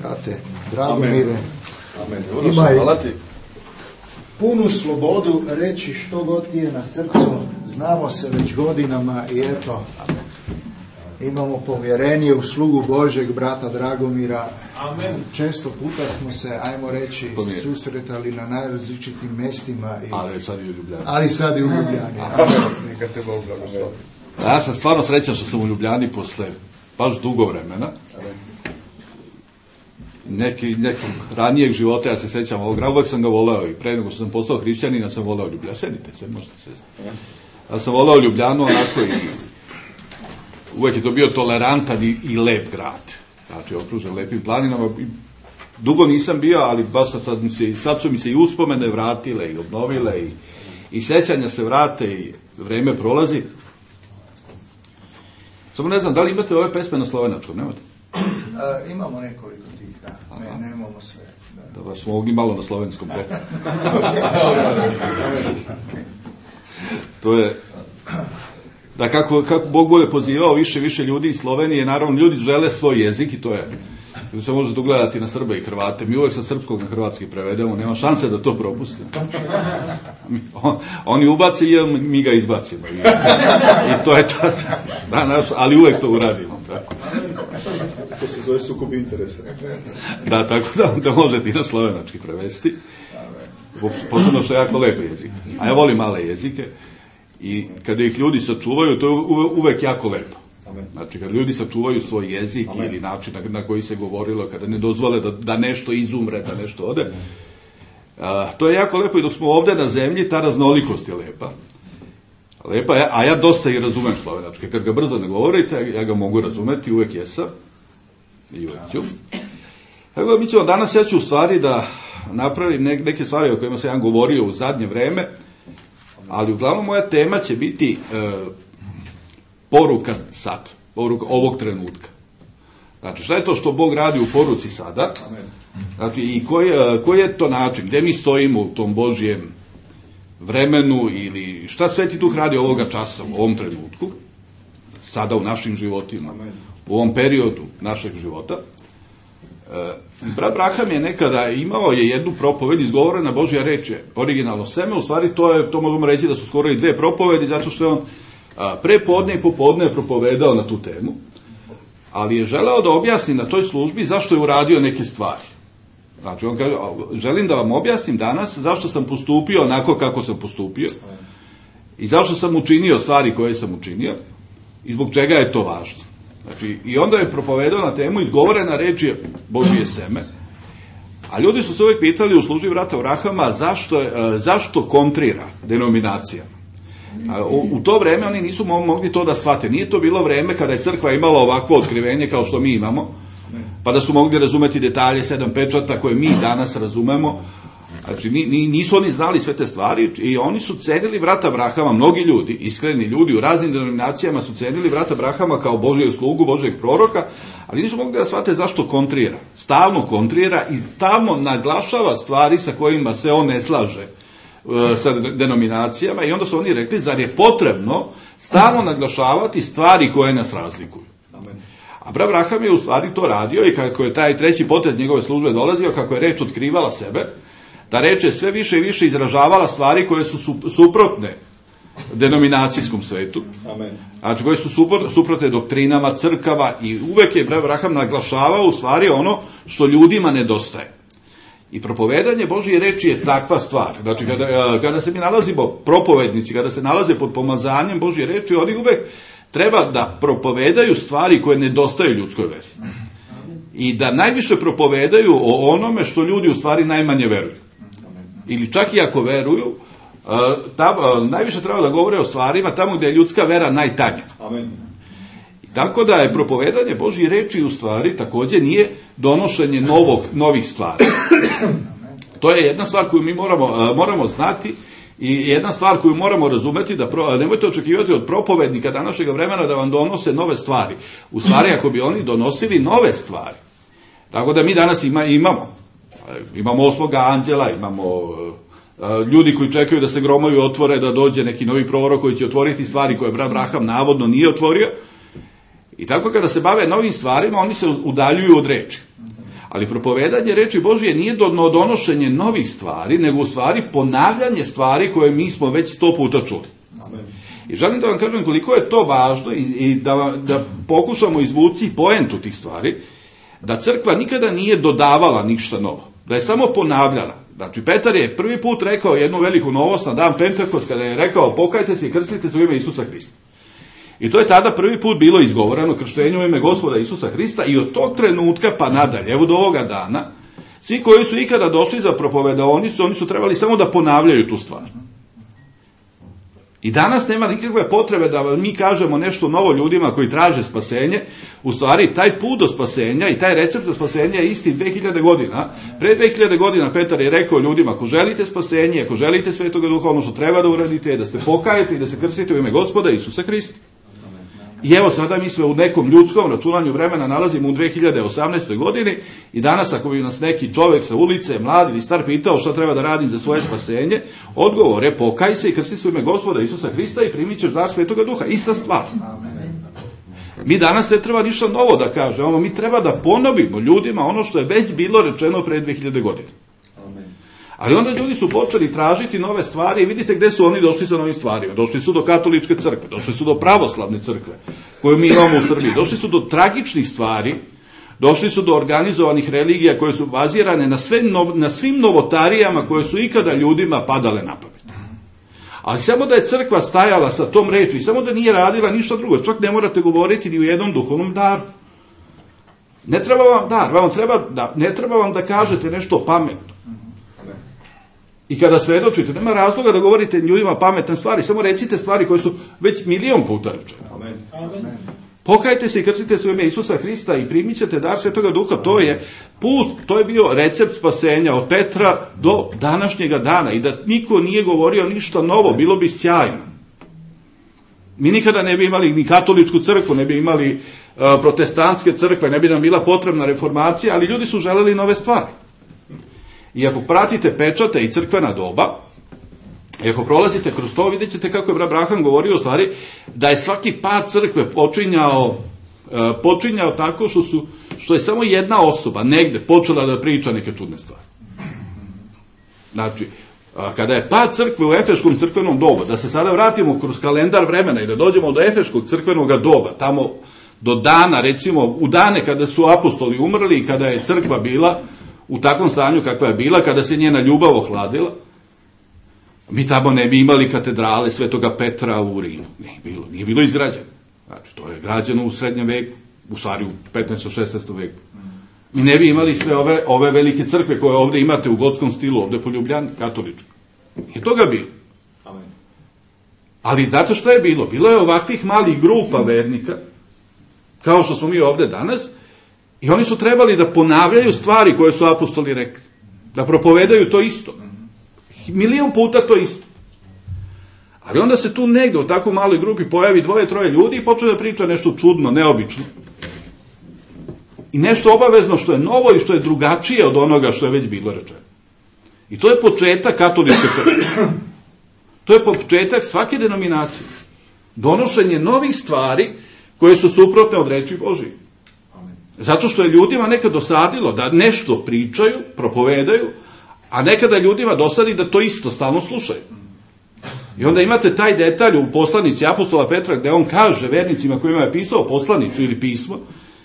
brate Dragomire. Amen. Imaj Hvala ti. punu slobodu reći što god ti je na srcu. Znamo se već godinama i eto, imamo povjerenje u slugu Božeg brata Dragomira. Amen. Često puta smo se, ajmo reći, susretali na najrazličitim mestima. Ali sad i u Ljubljani. Neka te Bog blagoslovi. Ja sam stvarno srećan što sam u Ljubljani posle baš dugo vremena. Nekog ranijeg života, ja se sjećam ovog grada, uvijek sam ga voleo i pre nego što sam postao hrišćanin, ja sam voleo Ljubljanu. Sedite se, možete sesti. Ja sam voleo Ljubljanu onako i uvijek je to bio tolerantan i lep grad. Znači, okružen lepim planinama. Dugo nisam bio, ali baš sad su mi se i uspomene vratile i obnovile i sjećanja se vrate i vreme prolazi. Samo ne znam, da li imate ove pesme na slovenačkom, nemate? Imamo nekoliko tih, da. Nemamo sve. Da vas mogli malo na slovenskom peti. To je... Da kako Bog bude pozivao više ljudi iz Slovenije, naravno ljudi žele svoj jezik i to je, se možete ugledati na Srbe i Hrvate, mi uvijek sa srpskog na hrvatski prevedemo, nema šanse da to propustimo. Oni ubaci i mi ga izbacimo. I to je tako, ali uvijek to uradimo. Tako. To se zove sukob interesa. Da, tako da možete i na slovenački prevesti. Posebno što je jako lep jezik. A ja volim male jezike. I kada ih ljudi sačuvaju, to je uvek jako lepo. Znači, kada ljudi sačuvaju svoj jezik ili način na koji se govorilo, kada ne dozvole da nešto izumre, da nešto ode, to je jako lepo i dok smo ovdje na zemlji, ta raznolikost je lepa. A ja dosta i razumem slovenački. Kad ga brzo ne govorite, ja ga mogu razumeti, uvek jesam. I uvek ću. Tako mi ćemo danas, ja ću u stvari da napravim neke stvari o kojima sam ja govorio u zadnje vreme, ali uglavnom moja tema će biti poruka sad, poruka ovog trenutka. Znači, šta je to što Bog radi u poruci sada? Znači, i koji je to način, gdje mi stojimo u tom Božjem vremenu ili šta Sveti Duh radi ovoga časa, u ovom trenutku, sada u našim životima, u ovom periodu našeg života. Brat Braham je nekada imao jednu propoved, izgovorena Božja reč je originalno seme, u stvari to možemo reći da su skoro i dve propovedi, zato što je on prepodne i popodne propovedao na tu temu, ali je želeo da objasni na toj službi zašto je uradio neke stvari. Znači, on kaže, želim da vam objasnim danas zašto sam postupio onako kako sam postupio i zašto sam učinio stvari koje sam učinio i zbog čega je to važno. Znači, i onda je propovedao na temu, izgovorena reč je Božje seme. A ljudi su se uvijek pitali u službi brata Brahama zašto kontrira denominacijama. U to vreme oni nisu mogli to da shvate. Nije to bilo vreme kada je crkva imala ovakvo otkrivenje kao što mi imamo, pa da su mogli razumeti detalje 7 pečata koje mi danas razumemo. Znači, nisu oni znali sve te stvari i oni su cenili brata Brahama, mnogi ljudi, iskreni ljudi u raznim denominacijama su cenili brata Brahama kao Božju slugu, Božjeg proroka, ali nisu mogli da shvate zašto kontrira. Stalno kontrira i stalno naglašava stvari sa kojima se on ne slaže sa denominacijama i onda su oni rekli, zar je potrebno stalno naglašavati stvari koje nas razlikuju. A brat Braham je u stvari to radio i kako je taj treći potez njegove službe dolazio, kako je reč otkrivala sebe, ta reč je sve više i više izražavala stvari koje su suprotne denominacijskom svetu, znači koje su suprotne doktrinama, crkava i uvek je brat Braham naglašavao u stvari ono što ljudima nedostaje. I propovedanje Božje reči je takva stvar. Znači, kada se mi nalazimo propovednici, kada se nalaze pod pomazanjem Božje reči, oni uvek treba da propovedaju stvari koje nedostaju ljudskoj veri. I da najviše propovedaju o onome što ljudi u stvari najmanje veruju. Ili čak i ako veruju, najviše treba da govore o stvarima tamo gdje je ljudska vera najtanja. Tako da je propovedanje Božje reči u stvari također nije donošenje novih stvari. To je jedna stvar koju mi moramo znati i jedna stvar koju moramo razumeti, da nemojte očekivati od propovednika današnjeg vremena da vam donose nove stvari. U stvari, ako bi oni donosili nove stvari. Tako da mi danas imamo osmog anđela, imamo ljudi koji čekaju da se gromovi otvore, da dođe neki novi prorok koji će otvoriti stvari koje brat Braham navodno nije otvorio. I tako kada se bave novim stvarima, oni se udaljuju od reči. Ali propovedanje reči Božije nije donošenje novih stvari, nego u stvari ponavljanje stvari koje mi smo već 100 puta čuli. Amen. I želim da vam kažem koliko je to važno i da pokušamo izvući poentu tih stvari, da crkva nikada nije dodavala ništa novo, da je samo ponavljala. Znači, Petar je prvi put rekao jednu veliku novost na dan Pentekost, kada je rekao pokajte se i krstite se u ime Isusa Hrista. I to je tada prvi put bilo izgovoreno, krštenje u ime Gospoda Isusa Hrista, i od tog trenutka pa nadalje, evo do ovoga dana, svi koji su ikada došli za propovedaonicu, oni su trebali samo da ponavljaju tu stvar. I danas nema nikakve potrebe da mi kažemo nešto novo ljudima koji traže spasenje. U stvari, taj put do spasenja i taj recept za spasenje je isti 2000 godina. Pre 2000 godina Petar je rekao ljudima, ako želite spasenje, ako želite Svetoga Duha, ono što treba da uradite je da se pokajete i da se krstite u ime Gospoda Isusa Hrista. I evo sada mi smo u nekom ljudskom računanju vremena nalazimo u 2018. godini i danas ako bi nas neki čovjek sa ulice, mlad ili star, pitao šta treba da radim za svoje spasenje, odgovor je pokaj se i krsti se u ime Gospoda Isusa Hrista i primit ćeš dar Svetoga Duha. Ista stvar. Mi danas ne treba ništa novo da kažemo, mi treba da ponovimo ljudima ono što je već bilo rečeno pre 2000 godina. Ali onda ljudi su počeli tražiti nove stvari i vidite gde su oni došli sa novim stvarima. Došli su do katoličke crkve, došli su do pravoslavne crkve koju mi imamo u Srbiji, došli su do tragičnih stvari, došli su do organizovanih religija koje su bazirane na svim novotarijama koje su ikada ljudima padale na pamet. Ali samo da je crkva stajala sa tom reči, samo da nije radila ništa drugo, čak ne morate govoriti ni u jednom duhovnom daru. Ne treba vam dar, ne treba vam da kažete nešto pametno. I kada svedočite, nema razloga da govorite ljudima pametne stvari, samo recite stvari koje su već 1.000.000 puta rečene. Amen. Pokajte se i krstite se u ime Isusa Hrista i primit ćete dar Svetoga Duha. To je put, to je bio recept spasenja od Petra do današnjega dana. I da niko nije govorio ništa novo, bilo bi sjajno. Mi nikada ne bi imali ni katoličku crkvu, ne bi imali protestantske crkve, ne bi nam bila potrebna reformacija, ali ljudi su želeli nove stvari. I ako pratite pečate i crkvena doba, i ako prolazite kroz to, vidjet ćete kako je brat Braham govorio u stvari, da je svaki pad crkve počinjao tako što je samo jedna osoba negde počela da priča neke čudne stvari. Znači, kada je pad crkve u Efeškom crkvenom dobu, da se sada vratimo kroz kalendar vremena i da dođemo do Efeškog crkvenog doba, tamo do dana, recimo, u dane kada su apostoli umrli i kada je crkva bila u takvom stanju kakva je bila, kada se njena ljubav ohladila, mi tamo ne bi imali katedrale Svetoga Petra u Rimu. Nije bilo izgrađeno. Znači, to je građeno u srednjem veku, u stvari u 15. 16. veku. Mi ne bi imali sve ove velike crkve koje ovde imate u gotskom stilu, ovde po Ljubljani, katolički. Nije toga bilo. Amen. Ali znate šta je bilo? Bilo je ovakvih malih grupa vernika, kao što smo mi ovde danas, i oni su trebali da ponavljaju stvari koje su apostoli rekli. Da propovedaju to isto. 1.000.000 puta to isto. Ali onda se tu negde u tako maloj grupi pojavi 2-3 ljudi i počne da priča nešto čudno, neobično. I nešto obavezno što je novo i što je drugačije od onoga što je već bilo rečeno. I to je početak katoličke crkve. To je početak svake denominacije. Donošenje novih stvari koje su suprotne od reči Božije. Zato što je ljudima nekad dosadilo da nešto pričaju, propovedaju, a nekada ljudima dosadi da to isto stalno slušaju. I onda imate taj detalj u poslanici apostola Petra gde on kaže vernicima kojima je pisao poslanicu ili pismo,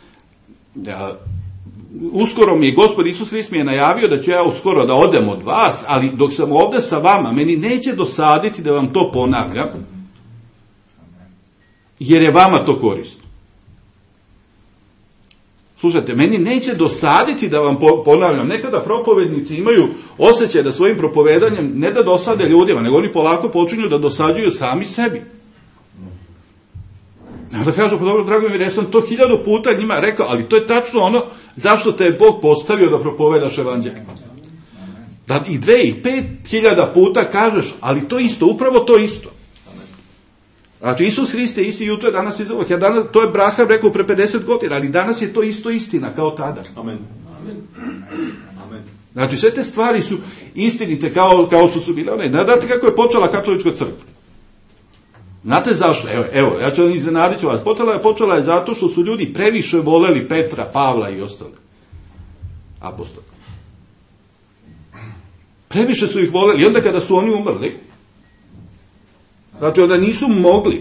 uskoro mi je Gospod Isus Hrist mi je najavio da ću ja uskoro da odem od vas, ali dok sam ovde sa vama, meni neće dosaditi da vam to ponavljam, jer je vama to korisno. Slušajte, meni neće dosaditi da vam ponavljam. Nekada propovednici imaju osjećaj da svojim propovedanjem ne da dosade ljudima, nego oni polako počinju da dosađuju sami sebi. Da kažu, pa dobro, drago mi, jer sam to 1000 puta njima rekao, ali to je tačno ono zašto te je Bog postavio da propovedaš evanđelje. Da i 2 i 5.000 puta kažeš, ali to isto, upravo to isto. Znači, Isus Hrist je isti juče, danas i uvek. To je Braham rekao pre 50 godina, ali danas je to isto istina kao tada. Amen. Znači, sve te stvari su istinite kao što su bile. Znate kako je počela katolička crkva? Znate zašto? Evo, ja ću vam iznenaditi vas. Počela je zato što su ljudi previše voleli Petra, Pavla i ostale. apostola. Previše su ih voleli. I onda kada su oni umrli, znači onda nisu mogli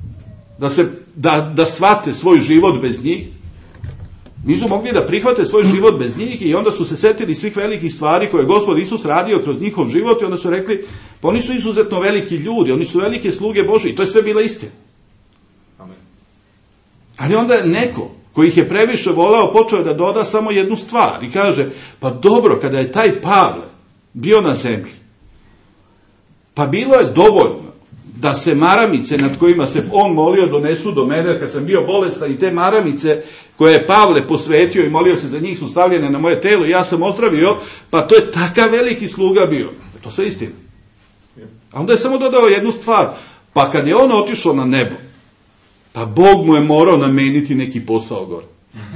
da shvate svoj život bez njih, nisu mogli da prihvate svoj život bez njih i onda su se setili svih velikih stvari koje je Gospod Isus radio kroz njihov život i onda su rekli, pa oni su izuzetno veliki ljudi, oni su velike sluge Božje i to je sve bila istina. Amen. Ali onda je neko koji ih je previše voleo počeo da doda samo jednu stvar i kaže, pa dobro, kada je taj Pavle bio na zemlji, pa bilo je dovoljno da se maramice nad kojima se on molio donesu do mene kad sam bio bolestan i te maramice koje je Pavle posvetio i molio se za njih su stavljene na moje telo i ja sam ozdravio, pa to je takav veliki sluga bio. To sve istina. A onda je samo dodao jednu stvar, pa kad je on otišao na nebo, pa Bog mu je morao nameniti neki posao gore.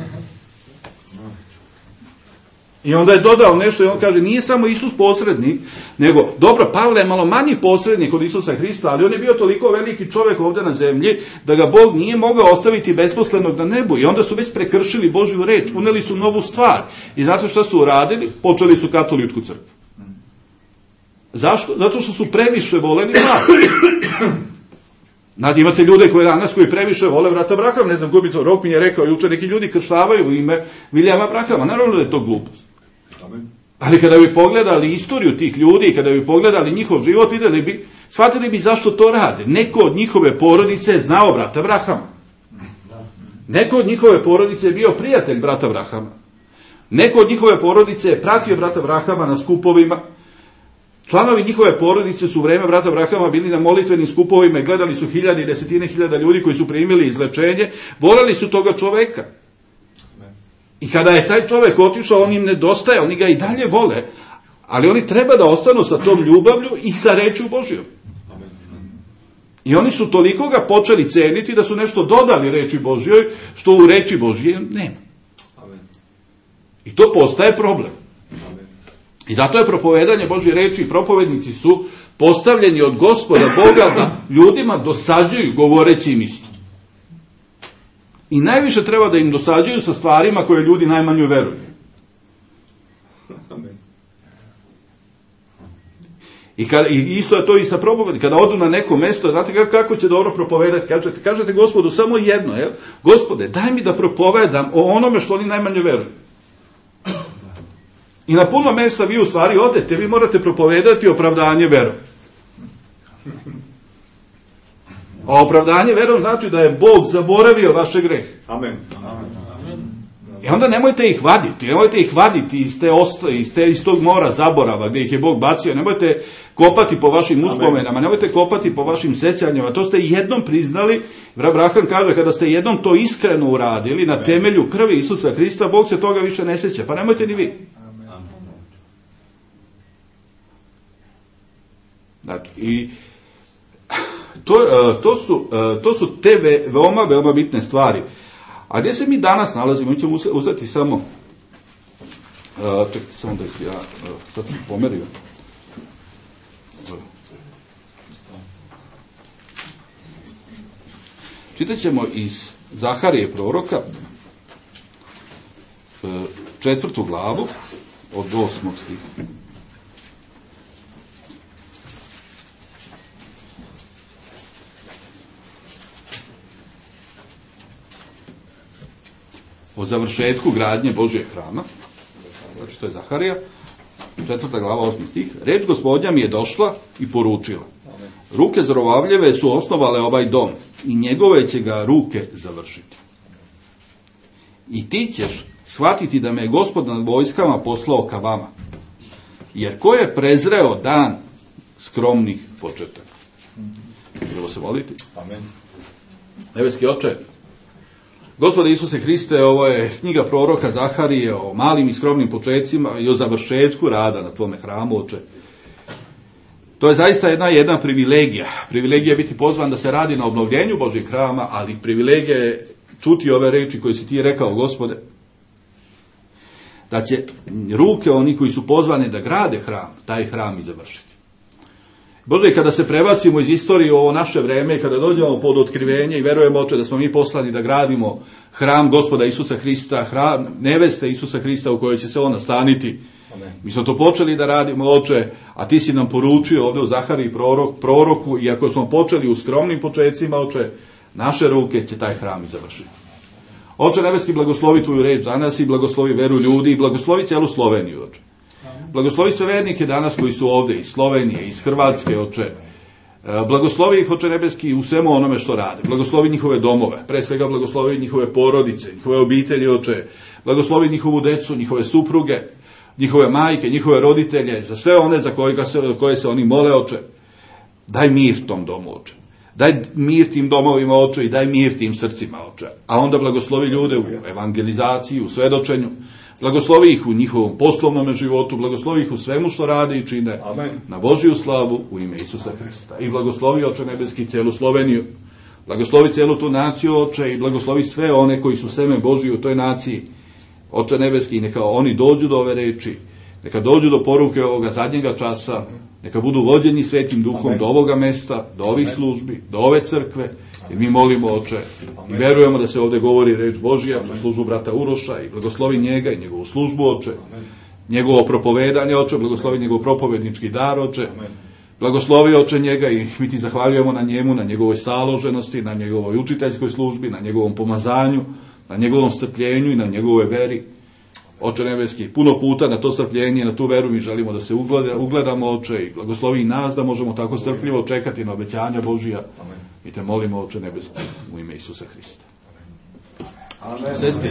I onda je dodao nešto i on kaže, nije samo Isus posrednik, nego, dobro, Pavle je malo manji posrednik od Isusa Hrista, ali on je bio toliko veliki čovjek ovdje na zemlji, da ga Bog nije mogao ostaviti besposlenog na nebu. I onda su već prekršili Božju reč, uneli su novu stvar. I zato što su uradili, počeli su katoličku crkvu. Zašto? Zato što su previše voleli vlast. Znate, imate ljude koji previše vole brata Brahama, ne znam, Gubico Rokmin je rekao jučer, neki ljudi krštavaju u ime Vilijama Brahama, naravno da je to glupost. Amen. Ali kada bi pogledali istoriju tih ljudi i kada bi pogledali njihov život, shvatili bi zašto to rade. Neko od njihove porodice je znao brata Brahama. Neko od njihove porodice je bio prijatelj brata Brahama. Neko od njihove porodice je pratio brata Brahama na skupovima. Članovi njihove porodice su u vreme brata Brahama bili na molitvenim skupovima i gledali su hiljade i desetine hiljada ljudi koji su primili izlečenje. Voleli su toga čoveka. I kada je taj čovek otišao, on im nedostaje, oni ga i dalje vole, ali oni treba da ostanu sa tom ljubavlju i sa rečju Božjom. I oni su toliko ga počeli ceniti da su nešto dodali reči Božjoj, što u reči Božje nema. I to postaje problem. I zato je propovedanje Božje reči i propovednici su postavljeni od Gospoda Boga da ljudima dosađuju govoreći im isto. I najviše treba da im dosađuju sa stvarima koje ljudi najmanje veruju. I isto je to i sa propovedom. Kada odu na neko mesto, znate kako će dobro propovedati? Kažete Gospodu samo jedno, jel? Gospode, daj mi da propovedam o onome što oni najmanje veruju. I na puno mesta vi u stvari odete, vi morate propovedati opravdanje verom. A opravdanje verom znači da je Bog zaboravio vaše grehe. Amen. I onda nemojte ih vaditi iz tog mora zaborava gdje ih je Bog bacio, nemojte kopati po vašim uspomenama, nemojte kopati po vašim sećanjima, to ste jednom priznali. Braham kaže, kada ste jednom to iskreno uradili na temelju krvi Isusa Hrista, Bog se toga više ne seća, pa nemojte ni vi. Znači, i to su te veoma bitne stvari. A gdje se mi danas nalazimo? Mi ćemo uzeti samo čekajte samo da ja sad sam pomerio. Čitat ćemo iz Zaharije proroka 4. glavu od 8. stiha. O završetku gradnje Božjeg hrama, znači to je Zaharija, 4. glava 8. stih. Reč Gospodnja mi je došla i poručila. Ruke Zorovavljeve su osnovale ovaj dom i njegove će ga ruke završiti. I ti ćeš shvatiti da me je Gospod nad vojskama poslao ka vama. Jer ko je prezreo dan skromnih početaka? Treba se moliti. Amen. Nebeski Oče, Gospode Isuse Hriste, ovo je knjiga proroka Zaharije o malim i skromnim početcima i o završetku rada na tvome hramu, Oče. To je zaista jedna privilegija. Privilegija je biti pozvan da se radi na obnovljenju Božjeg hrama, ali privilegija je čuti ove reči koje si ti rekao, Gospode, da će ruke oni koji su pozvani da grade hram, taj hram i završiti. Bože, kada se prebacimo iz istorije u ovo naše vreme, kada dođemo pod otkrivenje i verujemo, Oče, da smo mi poslani da gradimo hram Gospoda Isusa Hrista, hram neveste Isusa Hrista u kojoj će se on nastaniti. Amen. Mi smo to počeli da radimo, Oče, a ti si nam poručio ovdje u Zahariji proroku, i ako smo počeli u skromnim počecima, Oče, naše ruke će taj hram i završiti. Oče nebeski, blagoslovi tvoju reč danas i blagoslovi veru ljudi i blagoslovi cijelu Sloveniju, Oče. Blagoslovi sve vernike danas koji su ovdje iz Slovenije, iz Hrvatske, Oče. Blagoslovi ih, Oče nebeski, u svemu onome što rade. Blagoslovi njihove domove, pre svega blagoslovi njihove porodice, njihove obitelji, Oče. Blagoslovi njihovu decu, njihove supruge, njihove majke, njihove roditelje, za sve one za koje se oni mole, Oče. Daj mir tom domu, Oče. Daj mir tim domovima, Oče, i daj mir tim srcima, Oče. A onda blagoslovi ljude u evangelizaciji, u svedočenju. Blagoslovi ih u njihovom poslovnom životu, blagoslovi ih u svemu što rade i čine. Amen. Na Božju slavu u ime Isusa Hrista. I blagoslovi, Oče nebeski, cijelu Sloveniju. Blagoslovi cijelu tu naciju, Oče, i blagoslovi sve one koji su seme Božji u toj naciji. Oče nebeski, i neka oni dođu do ove reči, neka dođu do poruke ovoga zadnjega časa, neka budu vođeni Svetim Duhom. Amen. Do ovoga mesta, do ovih službi, do ove crkve. I mi molimo, Oče, i verujemo da se ovdje govori reč Božja u službu brata Uroša, i blagoslovi njega i njegovu službu, Oče, njegovo propovedanje, Oče, blagoslovi njegov propovednički dar, Oče, blagoslovi, Oče, njega, i mi ti zahvaljujemo na njemu, na njegovoj staloženosti, na njegovoj učiteljskoj službi, na njegovom pomazanju, na njegovom strpljenju i na njegovoj veri. Oče nebeski, puno puta na to strpljenje, na tu veru mi želimo da se ugledamo, Oče, i blagoslovi i nas da možemo tako strpljivo čekati na obećanja Božija. Mi te molimo, Oče nebeski, u ime Isusa Hrista. Amen. Sesti.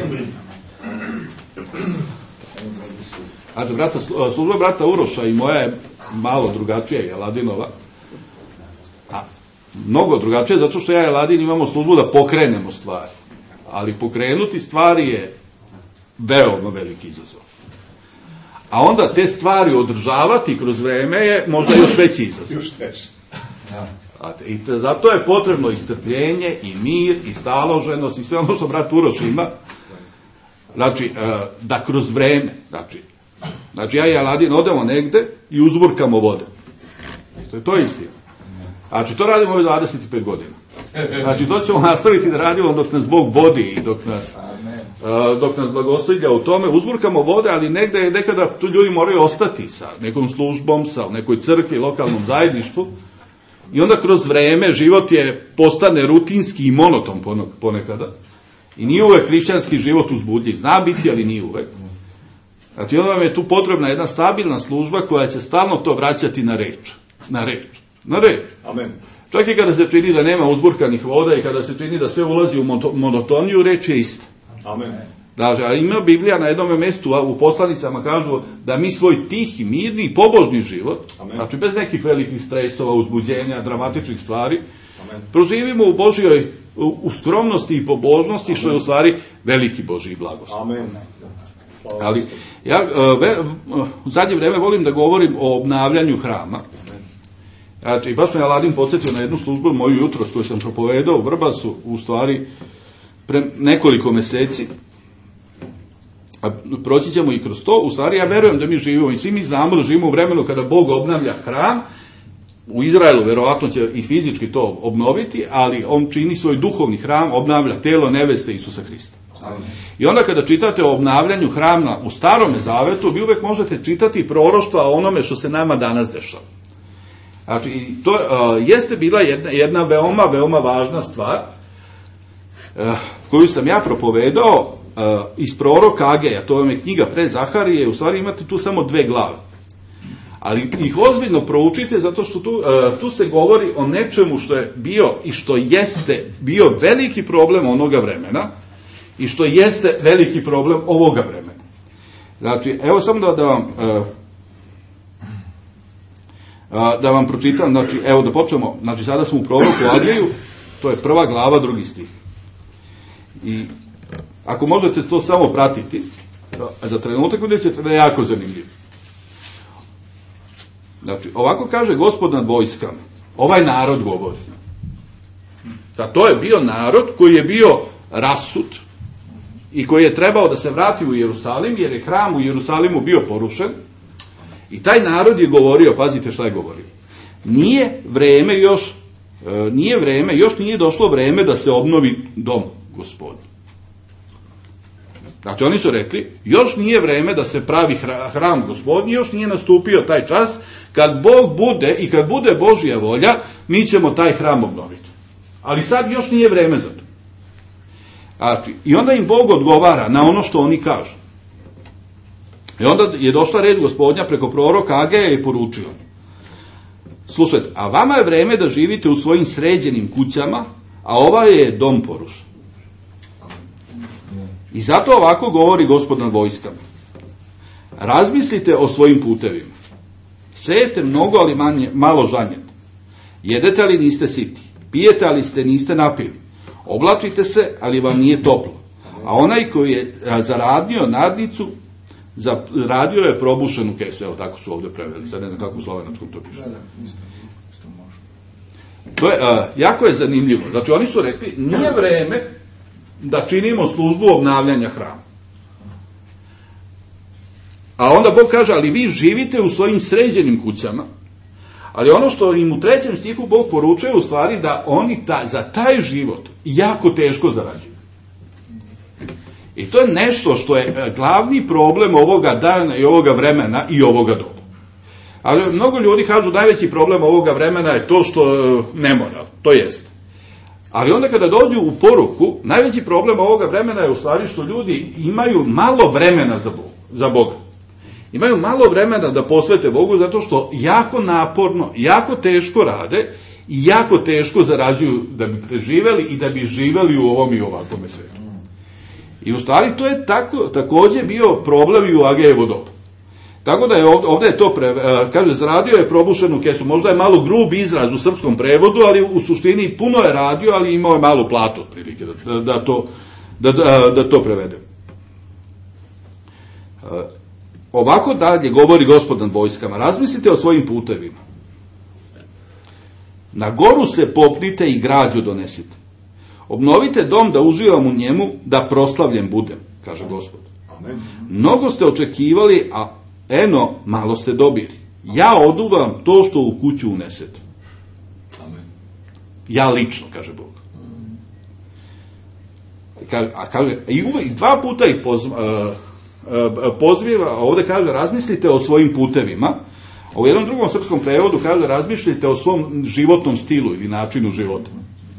Ajde, brata, služba brata Uroša i moja je malo drugačija, je Ladinova. A mnogo drugačije, zato što ja i Ladin imamo službu da pokrenemo stvari. Ali pokrenuti stvari je veoma veliki izazov. A onda te stvari održavati kroz vreme je možda još veći izazov. Još teže. I zato je potrebno i strpljenje, i mir, i staloženost, i sve ono što brat Uroš ima. Znači, da kroz vreme, znači ja i Aladin odemo negde i uzburkamo vode. To je istina. Znači, to radimo već 25 godina. Znači, to ćemo nastaviti da radimo dok nas Bog vodi i dok nas blagoslivlja u tome. Uzburkamo vode, ali nekada tu ljudi moraju ostati sa nekom službom, sa nekoj crkvi, lokalnom zajedništvu. I onda kroz vreme život postane rutinski i monoton ponekada. I nije uvek hrišćanski život uzbudljiv. Zna biti, ali nije uvek. Znači, onda vam je tu potrebna jedna stabilna služba koja će stalno to vraćati na reč. Na reč. Amen. Čak i kada se čini da nema uzburkanih voda i kada se čini da sve ulazi u monotoniju, reč je ista. Amen. Znači, a ima Biblija na jednom mjestu u poslanicama kažu da mi svoj tihi, mirni i pobožni život, amen, znači bez nekih velikih stresova, uzbuđenja, dramatičnih stvari, amen, proživimo u Božjoj, u skromnosti i pobožnosti, amen, što je u stvari veliki Božji blagoslov. Amen. Ali ja u zadnje vrijeme volim da govorim o obnavljanju hrama. Znači, baš me Aladin podsjetio na jednu službu moju jutro koju sam propovedao u Vrbasu, u stvari pre nekoliko mjeseci. A proći ćemo i kroz to. U stvari ja verujem da mi živimo i svi mi znamo da živimo u vremenu kada Bog obnavlja hram. U Izraelu verovatno će i fizički to obnoviti, ali on čini svoj duhovni hram, obnavlja telo neveste Isusa Hrista. I onda kada čitate o obnavljanju hrama u Starome Zavetu, vi uvek možete čitati proroštva o onome što se nama danas dešava. Znači, to jeste bila jedna veoma, veoma važna stvar koju sam ja propovedao iz proroka Ageja. To vam je knjiga pre Zaharije, u stvari imate tu samo 2 glave. Ali ih ozbiljno proučite, zato što tu se govori o nečemu što je bio i što jeste bio veliki problem onoga vremena i što jeste veliki problem ovoga vremena. Znači, evo samo da vam pročitam, znači, evo da počnemo, znači sada smo u proroku Ageju, to je 1. glava, 2. stih. I ako možete to samo pratiti, za trenutak vidjet ćete da je jako zanimljivo. Znači, ovako kaže Gospod nad vojskama, ovaj narod govori. Sad, to je bio narod koji je bio rasut i koji je trebao da se vrati u Jerusalim, jer je hram u Jerusalimu bio porušen. I taj narod je govorio, pazite šta je govorio. nije vreme još nije došlo vreme da se obnovi dom Gospodnji. Znači oni su rekli, još nije vreme da se pravi hram Gospodnji, još nije nastupio taj čas, kad Bog bude i kad bude Božja volja, mi ćemo taj hram obnoviti. Ali sad još nije vreme za to. Znači, i onda im Bog odgovara na ono što oni kažu. I onda je došla reč Gospodnja preko proroka Ageja i poručio: slušajte, a vama je vreme da živite u svojim sređenim kućama, a ovaj je dom porušen. I zato ovako govori Gospod nad vojskama: razmislite o svojim putevima. Sejete mnogo, ali malo žanjete. Jedete, ali niste siti. Pijete, ali niste napili. Oblačite se, ali vam nije toplo. A onaj koji je zaradio nadnicu, zaradio je probušenu kesu. Evo, tako su ovdje preveli. Sad ne znam kako u slovenačkom to piše. To je, jako je zanimljivo. Znači, oni su rekli, nije vreme da činimo službu obnavljanja hrama. A onda Bog kaže, ali vi živite u svojim sređenim kućama. Ali ono što im u 3. stihu Bog poručuje u stvari da oni za taj život jako teško zarađuju. I to je nešto što je glavni problem ovoga dana i ovoga vremena i ovoga doba. Ali mnogo ljudi kažu najveći problem ovoga vremena je to što ne mora, to jest. Ali onda kada dođu u poruku, najveći problem ovoga vremena je u stvari što ljudi imaju malo vremena za Boga. Imaju malo vremena da posvete Bogu zato što jako naporno, jako teško rade i jako teško zarađuju da bi preživeli i da bi živeli u ovom i ovakvom svijetu. I u stvari to je također bio problem i u Agejevo dobu. Tako da je ovdje je to, kaže, zaradio je probušenu kesu. Možda je malo grub izraz u srpskom prevodu, ali u suštini puno je radio, ali imao je malu platu, otprilike, da to prevedem. Ovako dalje govori Gospod nad vojskama: razmislite o svojim putevima. Na goru se popnite i građu donesite. Obnovite dom da uživam u njemu, da proslavljen budem, kaže Gospod. Amen. Mnogo ste očekivali, a eno, malo ste dobili. Ja oduvam to što u kuću unesete. Amen. Ja lično, kaže Bog. Kaže, i 2 puta ih poziva, ovdje kaže, razmislite o svojim putevima. A u jednom drugom srpskom prevodu kaže, razmišljite o svom životnom stilu ili načinu života.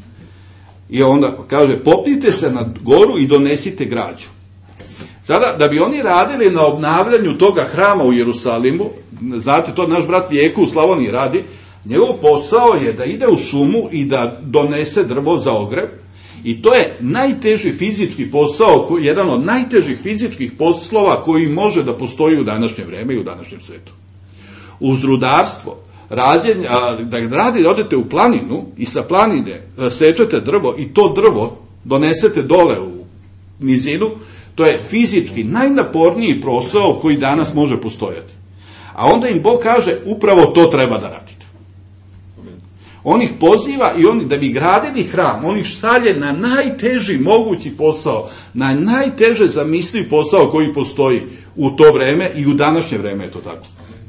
I onda kaže, popnite se na goru i donesite građu. Sada, da bi oni radili na obnavljanju toga hrama u Jerusalimu, znate, to naš brat Vijeku u Slavoniji radi, njegov posao je da ide u šumu i da donese drvo za ogrev. I to je najteži fizički posao, jedan od najtežih fizičkih poslova koji može da postoji u današnje vreme i u današnjem svijetu. Uz rudarstvo, da odete u planinu i sa planine sečete drvo i to drvo donesete dole u nizinu, to je fizički najnaporniji posao koji danas može postojati. A onda im Bog kaže, upravo to treba da radite. On ih poziva i oni, da bi gradili hram, on ih šalje na najteži mogući posao, na najteže zamisliv posao koji postoji u to vreme i u današnje vreme je to tako.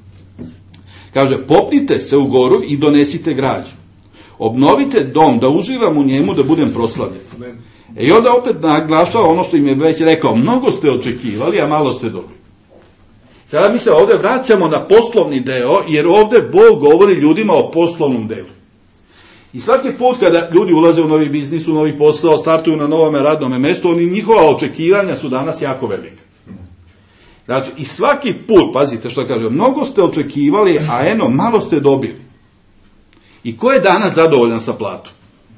Kaže, popnite se u goru i donesite građu. Obnovite dom, da uživam u njemu, da budem proslavljen. I onda opet naglašava ono što im je već rekao, mnogo ste očekivali, a malo ste dobili. Sada mi se ovdje vraćamo na poslovni deo, jer ovdje Bog govori ljudima o poslovnom delu. I svaki put kada ljudi ulaze u novi biznis, u novi posao, startuju na novome radnome mjestu, njihova očekivanja su danas jako velika. Znači, i svaki put, pazite što kaže, mnogo ste očekivali, a eno, malo ste dobili. I ko je danas zadovoljan sa platom?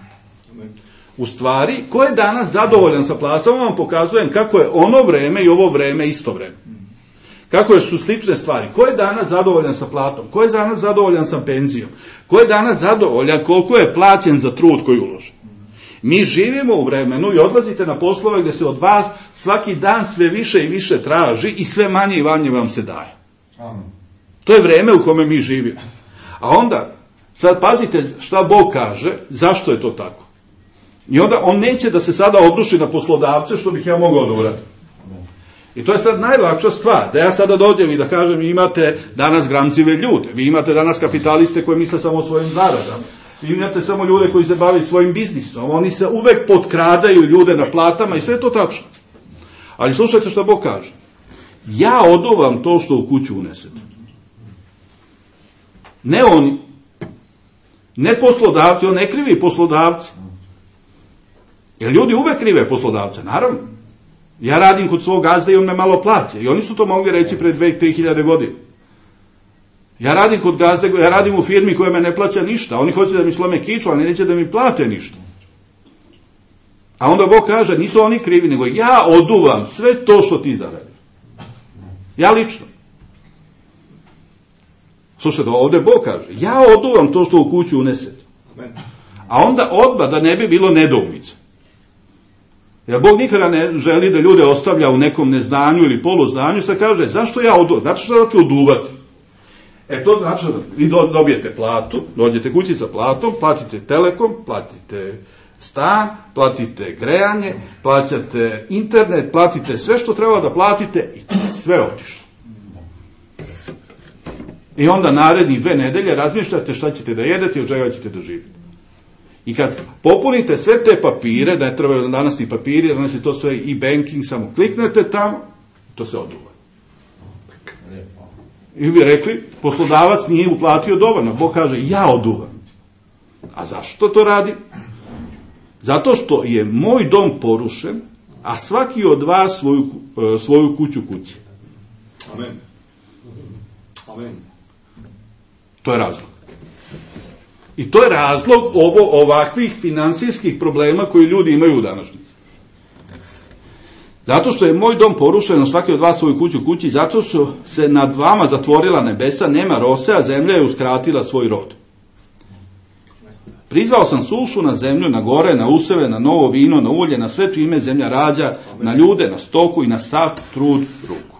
U stvari, ko je danas zadovoljan sa platom? Samo vam pokazujem kako je ono vreme i ovo vreme isto vreme. Kako su slične stvari. Ko je danas zadovoljan sa platom? Ko je danas zadovoljan sa penzijom? Ko je danas zadovoljan koliko je plaćen za trud koji uloži? Mi živimo u vremenu i odlazite na poslove gdje se od vas svaki dan sve više i više traži i sve manje i manje vam se daje. To je vreme u kome mi živimo. A onda, sad pazite šta Bog kaže, zašto je to tako. I onda on neće da se sada obruši na poslodavce, što bih ja mogao da uradim. I to je sad najlakša stvar, da ja sada dođem i da kažem imate danas gramzive ljude, vi imate danas kapitaliste koji misle samo o svojim zaradama, vi imate samo ljude koji se bavi svojim biznisom, oni se uvek potkradaju ljude na platama i sve je to tačno. Ali slušajte što Bog kaže. Ja oduvam to što u kuću unesete. Ne oni, ne poslodavci, on ne krivi poslodavci. Jer ljudi uvek krive poslodavce, naravno. Ja radim kod svog gazda i on me malo plaća. I oni su to mogli reći pre 2-3 godine. Ja radim kod gazde, ja radim u firmi koja me ne plaća ništa. Oni hoće da mi slome kiču, ali neće da mi plate ništa. A onda Bog kaže, nisu oni krivi, nego ja oduvam sve to što ti zaradiš. Ja lično. Slušajte, ovdje Bog kaže, ja oduvam to što u kuću unesete. A onda odmah da ne bi bilo nedoumice. Jer Bog nikada ne želi da ljude ostavlja u nekom neznanju ili poluznanju, sad kaže, zašto ja oduvam? Zato što znači oduvati. To znači da vi dobijete platu, dođete kući sa platom, platite telekom, platite stan, platite grejanje, plaćate internet, platite sve što treba da platite i sve otišlo. I onda narednih 2 nedelje razmišljate šta ćete da jedete i od čega ćete da živite. I kad popunite sve te papire, da ne trebaju danas ni papiri, danas je to sve i banking, samo kliknete tamo, to se oduva. I bi rekli, poslodavac nije uplatio dovoljno. Bog kaže, ja oduvam. A zašto to radi? Zato što je moj dom porušen, a svaki od vas svoju kuću kući. Amen. Amen. To je razlog. I to je razlog ovakvih finansijskih problema koji ljudi imaju u današnjici. Zato što je moj dom porušen, a svaki od vas svoju kuću kući, zato su se nad vama zatvorila nebesa, nema rose, a zemlja je uskratila svoj rod. Prizvao sam sušu na zemlju, na gore, na useve, na novo vino, na ulje, na sve čime zemlja rađa, na ljude, na stoku i na sav trud ruku.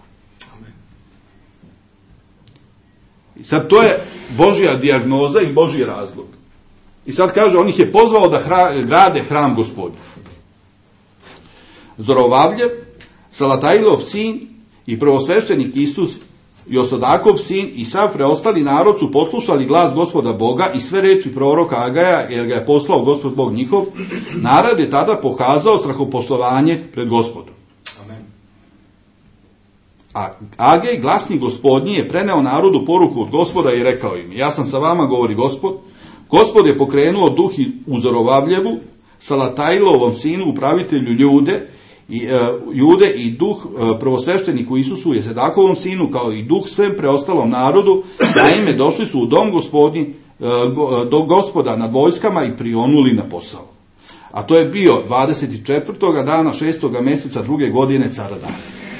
I sad to je Božja dijagnoza i Božji razlog. I sad kaže, on ih je pozvao da grade hram Gospodnji. Zorovavljev, Salatajlov sin i prvosveštenik Isus, Josodakov sin i sav preostali narod su poslušali glas Gospoda Boga i sve reči proroka Agaja, jer ga je poslao Gospod Bog njihov. Narod je tada pokazao strahopoštovanje pred Gospodom. Amen. A Agej, glasnik Gospodnji, je preneo narodu poruku od Gospoda i rekao im, ja sam sa vama, govori Gospod. Gospod je pokrenuo duh u Zorovavljevu, Salatajlovom sinu, upravitelju Jude i duh prvosvešteniku Isusu je Sedakovom sinu, kao i duh svem preostalom narodu, naime došli su u dom Gospodnji, do Gospoda nad vojskama i prionuli na posao. A to je bio 24. dana 6. meseca 2. godine cara Davida.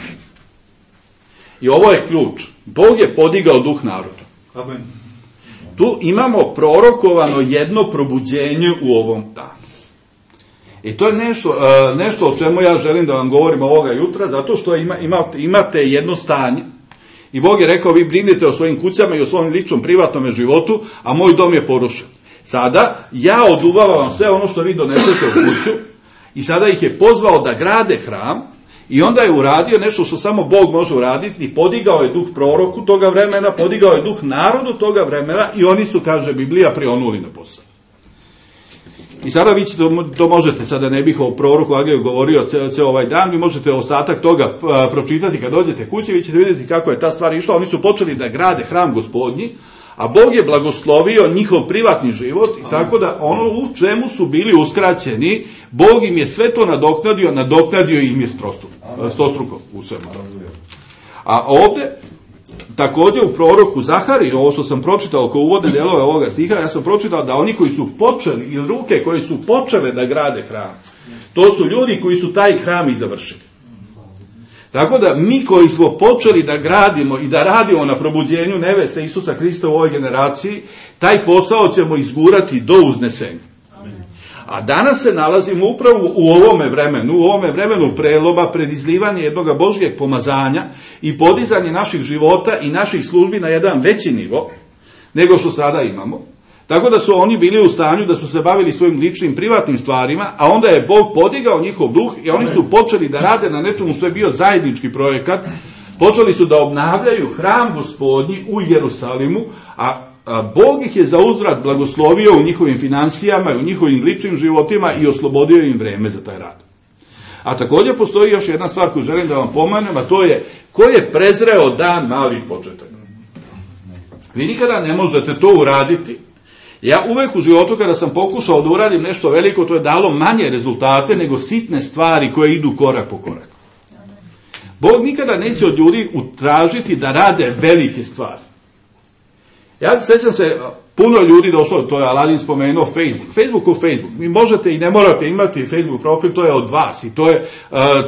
I ovo je ključ. Bog je podigao duh narodu. Amen. Tu imamo prorokovano jedno probuđenje u ovom danu. I to je nešto o čemu ja želim da vam govorim ovoga jutra, zato što imate jedno stanje. I Bog je rekao, vi brinite o svojim kućama i o svom ličnom privatnom životu, a moj dom je porušen. Sada ja oduvavam sve ono što vi donesete u kuću i sada ih je pozvao da grade hram i onda je uradio nešto što samo Bog može uraditi i podigao je duh proroku toga vremena, podigao je duh narodu toga vremena i oni su, kaže Biblija, prionuli na posao. I sada vi ćete, to možete, sada ne bih o proroku Agaju govorio ceo ovaj dan, vi možete ostatak toga pročitati kad dođete kući, vi ćete vidjeti kako je ta stvar išla. Oni su počeli da grade hram Gospodnji, a Bog je blagoslovio njihov privatni život, i tako da ono u čemu su bili uskraćeni, Bog im je sve to nadoknadio im je stostruko u svemu. A ovdje, također u proroku Zahariji, ovo što sam pročitao oko uvodne delove ovoga stiha, ja sam pročitao da oni koji su počeli, ili ruke koje su počele da grade hram, to su ljudi koji su taj hram i završili. Tako da mi koji smo počeli da gradimo i da radimo na probuđenju neveste Isusa Hrista u ovoj generaciji, taj posao ćemo izgurati do uznesenja. A danas se nalazimo upravo u ovome vremenu preloba, predizlivanje jednog Božjeg pomazanja i podizanje naših života i naših službi na jedan veći nivo nego što sada imamo. Tako da su oni bili u stanju da su se bavili svojim ličnim, privatnim stvarima, a onda je Bog podigao njihov duh i oni su počeli da rade na nečemu što je bio zajednički projekat. Počeli su da obnavljaju hram Gospodnji u Jerusalimu, a Bog ih je za uzvrat blagoslovio u njihovim financijama i u njihovim ličnim životima i oslobodio im vreme za taj rad. A također postoji još jedna stvar koju želim da vam pomenem, a to je ko je prezreo dan malih početaka. Vi nikada ne možete to uraditi. Ja uvek u životu kada sam pokušao da uradim nešto veliko, to je dalo manje rezultate nego sitne stvari koje idu korak po korak. Bog nikada neće od ljudi utražiti da rade velike stvari. Ja sećam se, puno ljudi došlo, to je Aladin spomenuo Facebook. Vi možete i ne morate imati Facebook profil, to je od vas i to je,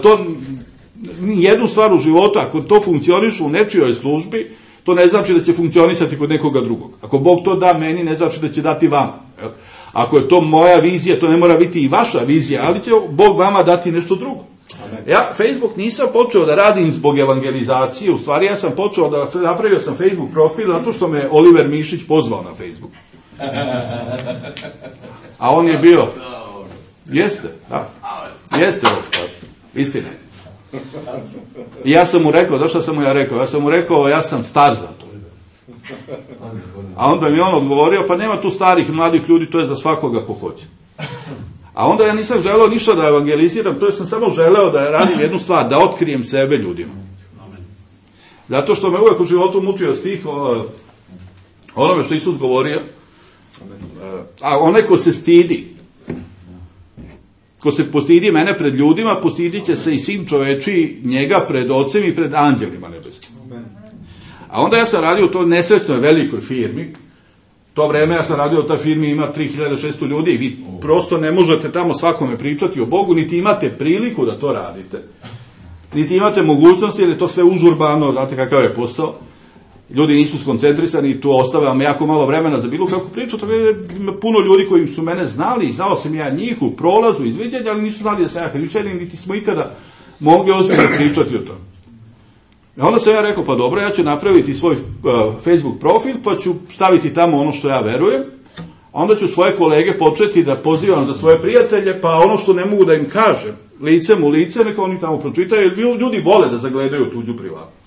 jednu stvar u životu, ako to funkcioniše u nečijoj službi, to ne znači da će funkcionisati kod nekoga drugog. Ako Bog to da meni, ne znači da će dati vama. Ako je to moja vizija, to ne mora biti i vaša vizija, ali će Bog vama dati nešto drugo. Ja Facebook nisam počeo da radim zbog evangelizacije, u stvari ja sam počeo da napravio sam Facebook profil zato što me Oliver Mišić pozvao na Facebook. A on je bio... Jeste, da. Jeste, istina je. I ja sam mu rekao, zašto sam mu ja rekao? Ja sam mu rekao, ja sam star za to. A onda mi on odgovorio, pa nema tu starih mladih ljudi, to je za svakoga ko hoće. A onda ja nisam želeo ništa da evangeliziram, to je sam samo želeo da radim jednu stvar, da otkrijem sebe ljudima. Zato što me uvek u životu mučio stih onome što Isus govorio, a onaj ko se stidi, ko se postidi mene pred ljudima, postidit će se i sin čoveči njega pred ocem i pred anđelima nebeskim. A onda ja sam radio u toj nesrećnoj velikoj firmi. To vreme ja sam radio, ta firma ima 3600 ljudi i vi prosto ne možete tamo svakome pričati o Bogu, niti imate priliku da to radite. Niti imate mogućnosti, jer je to sve užurbano, znate kakav je posao. Ljudi nisu skoncentrisani, tu ostave vam jako malo vremena za bilo kako priču, tako je puno ljudi koji su mene znali i znao sam ja njih u prolazu, izviđenja, ali nisu znali da sam ja hrišćanin, niti smo ikada mogli ozbiljno pričati o tome. I onda sam ja rekao, pa dobro, ja ću napraviti svoj Facebook profil, pa ću staviti tamo ono što ja verujem, onda ću svoje kolege početi da pozivam za svoje prijatelje, pa ono što ne mogu da im kažem, licem u lice, neka oni tamo pročitaju, jer ljudi vole da zagledaju tuđu privatnost.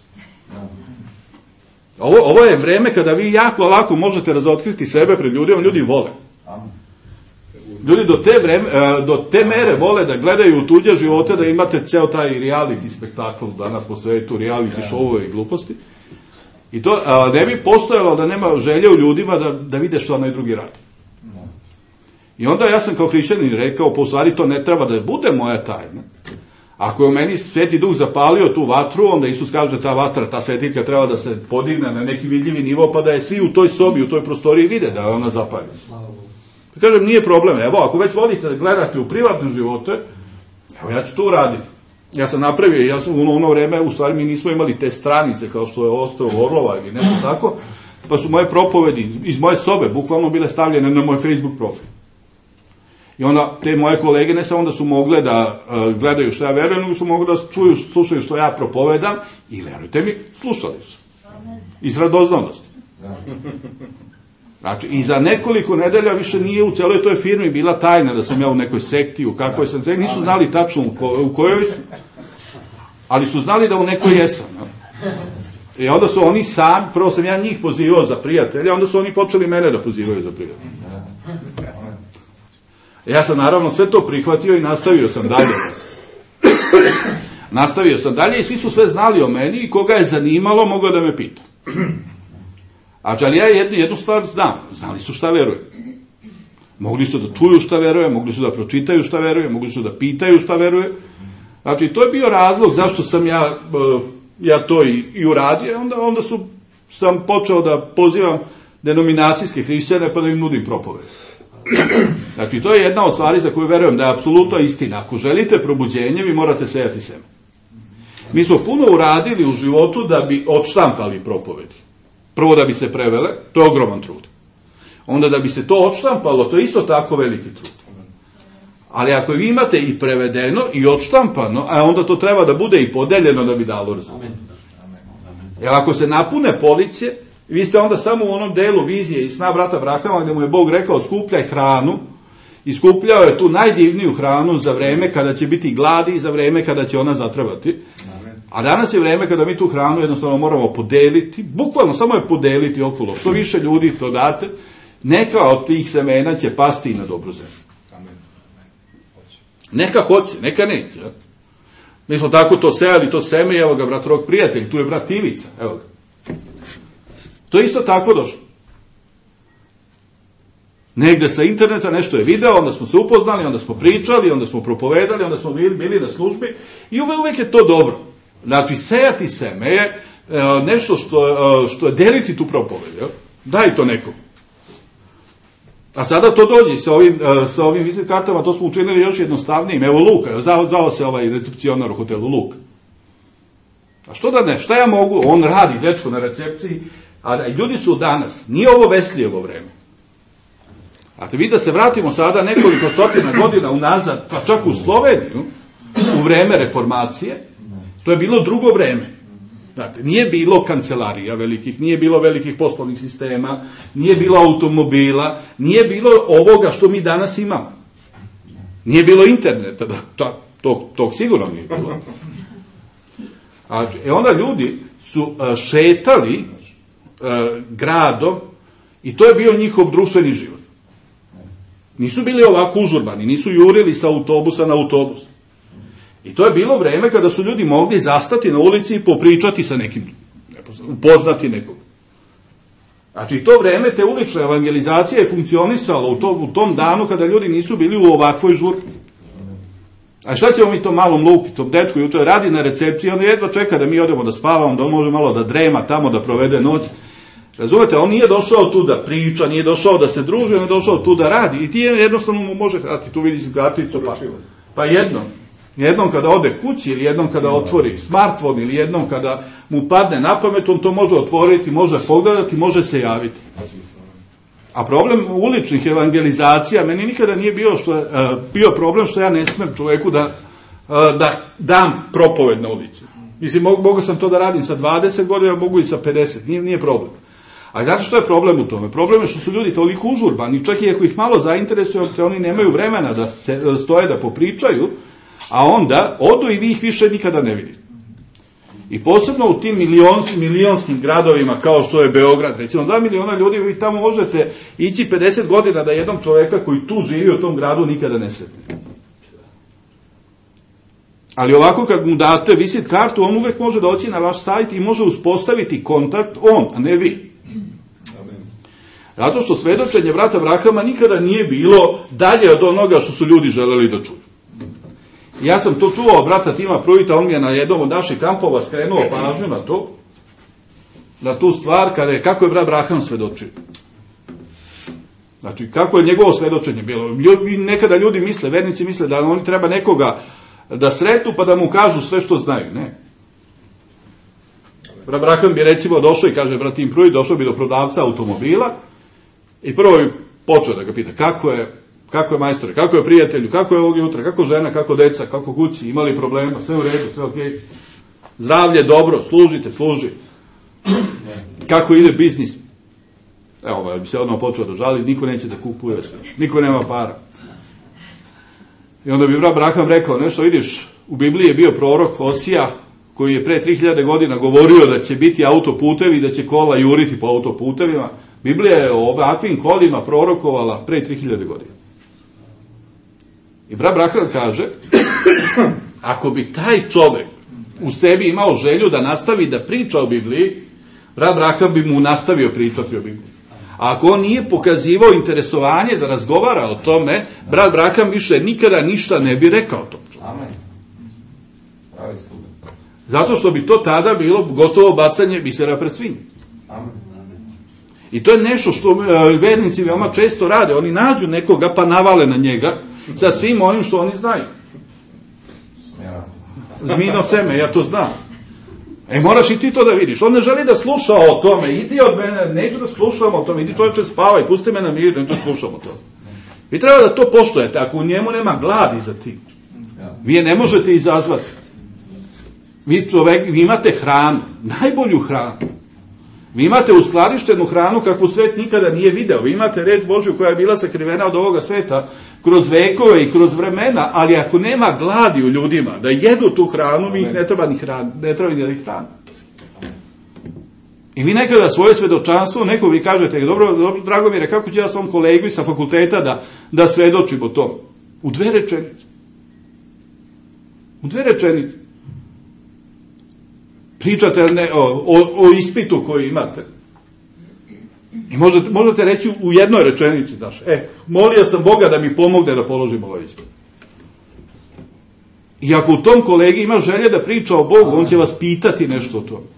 Ovo je vreme kada vi jako lako možete razotkriti sebe pred ljudima, ljudi vole. Ljudi do te mere vole da gledaju u tuđe živote, da imate ceo taj reality spektakl danas po svetu, reality showove i gluposti. I to ne bi postojalo da nema želje u ljudima da vide što onaj drugi radi. I onda ja sam kao hrišćanin rekao, po stvari to ne treba da bude moja tajna. Ako je u meni Sveti Duh zapalio tu vatru, onda Isus kaže da ta vatra, ta svetiljka treba da se podigne na neki vidljivi nivo, pa da je svi u toj sobi, u toj prostoriji vide da je ona zapaljena. Kažem, nije problem. Evo, ako već volite da gledate u privatne živote, evo, ja ću to uraditi. Ja sam napravio, ja sam u ono vreme, u stvari mi nismo imali te stranice kao što je Ostrov Orlova ili nešto tako, pa su moje propovedi iz moje sobe bukvalno bile stavljene na moj Facebook profil. I onda te moje kolege ne samo da su mogle da gledaju što ja verujem, nego su mogle da slušaju što ja propovedam i verujte mi, slušali su. Iz radoznalosti. Znači, i za nekoliko nedelja više nije u celoj toj firmi bila tajna da sam ja u nekoj sekti, u kakvoj sam sekti, nisu znali tačno u kojoj su, ali su znali da u nekoj jesam. I onda su oni sami, prvo sam ja njih pozivao za prijatelja, onda su oni počeli mene da pozivaju za prijatelja. Ja sam naravno sve to prihvatio i nastavio sam dalje. I svi su sve znali o meni i koga je zanimalo mogao da me pita. Ali ja jednu stvar znam. Znali su šta verujem. Mogli su da čuju šta verujem, mogli su da pročitaju šta verujem, mogli su da pitaju šta verujem. Znači, to je bio razlog zašto sam ja to i uradio. Onda sam počeo da pozivam denominacijske hrišćane pa da im nudim propoved. Znači, to je jedna od stvari za koju verujem da je apsolutno istina. Ako želite probuđenje, vi morate sejati seme. Mi smo puno uradili u životu da bi odštampali propovedi. Prvo da bi se prevele, to je ogroman trud. Onda da bi se to odštampalo, to je isto tako veliki trud. Ali ako vi imate i prevedeno i odštampano, a onda to treba da bude i podeljeno da bi dalo rezultat. Jer ako se napune police I vi ste onda samo u onom delu vizije i sna brata Abrahama, gdje mu je Bog rekao skupljaj hranu, i skupljao je tu najdivniju hranu za vreme kada će biti gladi i za vreme kada će ona zatrebati. A danas je vreme kada mi tu hranu jednostavno moramo podeliti, bukvalno samo je podeliti okolo. Što više ljudi to date, neka od tih semena će pasti i na dobru zemlju. Neka hoće, neka neće. Mi smo tako to sejali, to seme, evo ga brat Rok prijatelj, tu je brat Ivica, evo ga. To je isto tako došlo. Negde sa interneta nešto je video, onda smo se upoznali, onda smo pričali, onda smo propovedali, onda smo bili na službi i uvek je to dobro. Znači, sejati seme je nešto što je deliti tu propoved. Daj to nekom. A sada to dođe sa ovim vizit kartama, to smo učinili još jednostavnijim. Evo Luka, zvao se ovaj recepcionar u hotelu Luka. A što da ne, šta ja mogu? On radi, dečko na recepciji, a ljudi su danas, nije ovo Veslijevo vreme. A te vi da se vratimo sada nekoliko stotina godina unazad, pa čak u Sloveniju, u vreme reformacije, to je bilo drugo vreme. Znate, nije bilo kancelarija velikih, nije bilo velikih poslovnih sistema, nije bilo automobila, nije bilo ovoga što mi danas imamo. Nije bilo interneta, tog sigurno nije bilo. Onda ljudi su šetali gradom i to je bio njihov društveni život. Nisu bili ovako užurbani, nisu jurili sa autobusa na autobus. I to je bilo vreme kada su ljudi mogli zastati na ulici i popričati sa nekim, upoznati nekog. Znači, to vreme te ulične evangelizacije je funkcionisalo u tom danu kada ljudi nisu bili u ovakvoj žurbi. A šta ćemo mi tom malom Luki, tom dečku, juče radi na recepciji, on jedva čeka da mi odemo da spavamo, da on može malo da drema tamo, da provede noć. Razumete, on nije došao tu da priča, nije došao da se druži, on je došao tu da radi. I ti jednostavno mu može, a ti tu vidiš karticu, pa jednom kada ode kući, ili jednom kada otvori smartphone, ili jednom kada mu padne na pamet, on to može otvoriti, može pogledati, može se javiti. A problem uličnih evangelizacija, meni nikada nije bio problem što ja ne smem čoveku da dam propoved na ulici. Mislim, mogu sam to da radim sa 20 godina, mogu i sa 50, nije problem. A znate što je problem u tome? Problem je što su ljudi toliko užurbani, čak i ako ih malo zainteresuju, oni nemaju vremena da stoje da popričaju, a onda odu i vi ih više nikada ne vidite. I posebno u tim milionskim gradovima kao što je Beograd, recimo 2 miliona ljudi, vi tamo možete ići 50 godina da jednog čoveka koji tu živi u tom gradu nikada ne sretne. Ali ovako kad mu date visit kartu, on uvek može doći na vaš sajt i može uspostaviti kontakt on, a ne vi. Zato što svedočenje brata Abrahama nikada nije bilo dalje od onoga što su ljudi želeli da čuju. Ja sam to čuo od brata Tima Prujita, on mi je na jednom od naših kampova skrenuo pažnju na tu stvar, kako je brat Abraham svedočio. Znači, kako je njegovo svedočenje bilo. Nekada ljudi misle, vernici misle da oni treba nekoga da sretnu pa da mu kažu sve što znaju. Ne. Brat Abraham bi recimo došao i kaže, brat Tim Prujit, došao bi do prodavca automobila i prvo bi počeo da ga pita kako je majstore, kako je prijatelju, kako je ovog jutra, kako žena, kako deca, kako kući, imali problema, sve u redu, sve okej. Zdravlje dobro, služi. Kako ide biznis? Evo, bi se odmah počeo da žali, niko neće da kupuje, niko nema para. I onda bi brat Abraham rekao, nešto vidiš, u Bibliji je bio prorok Osija, koji je pre 3000 godina govorio da će biti autoputevi i da će kola juriti po autoputevima. Biblija je o ovakvim kolima prorokovala pre 3000 godina. I brat Abraham kaže, ako bi taj čovek u sebi imao želju da nastavi da priča o Bibliji, brat Abraham bi mu nastavio pričati o Bibliji. A ako on nije pokazivao interesovanje da razgovara o tome, brat Abraham više nikada ništa ne bi rekao tom čovjeku. Zato što bi to tada bilo gotovo bacanje bisera pred svinje. I to je nešto što vernici veoma često rade. Oni nađu nekoga pa navale na njega sa svim onim što oni znaju. Zmino seme, ja to znam. Moraš i ti to da vidiš. On ne želi da sluša o tome. Idi od mene, neću da slušam o tome. Idi čovječe, spavaj, pusti me na miru, neću da slušam o tome. Vi treba da to poštujete. Ako u njemu nema gladi za tim, vi je ne možete izazvati. Vi imate hranu, najbolju hranu. Vi imate uskladištenu hranu kakvu svet nikada nije video. Vi imate reč Božju koja je bila sakrivena od ovoga sveta kroz vekove i kroz vremena, ali ako nema gladi u ljudima da jedu tu hranu, mi ih ne treba ni hrana. I vi nekada svoje svedočanstvo, neko vi kažete, dobro, Dragomire, kako ću ja svom kolegi sa fakulteta da svedočim o tom? U 2 rečenice. U 2 rečenice. Pričate o ispitu koji imate. I možete reći u 1 rečenici, znaš, molio sam Boga da mi pomogne da položim ovaj ispit. I ako u tom kolegi ima želje da priča o Bogu, on će vas pitati nešto o tome.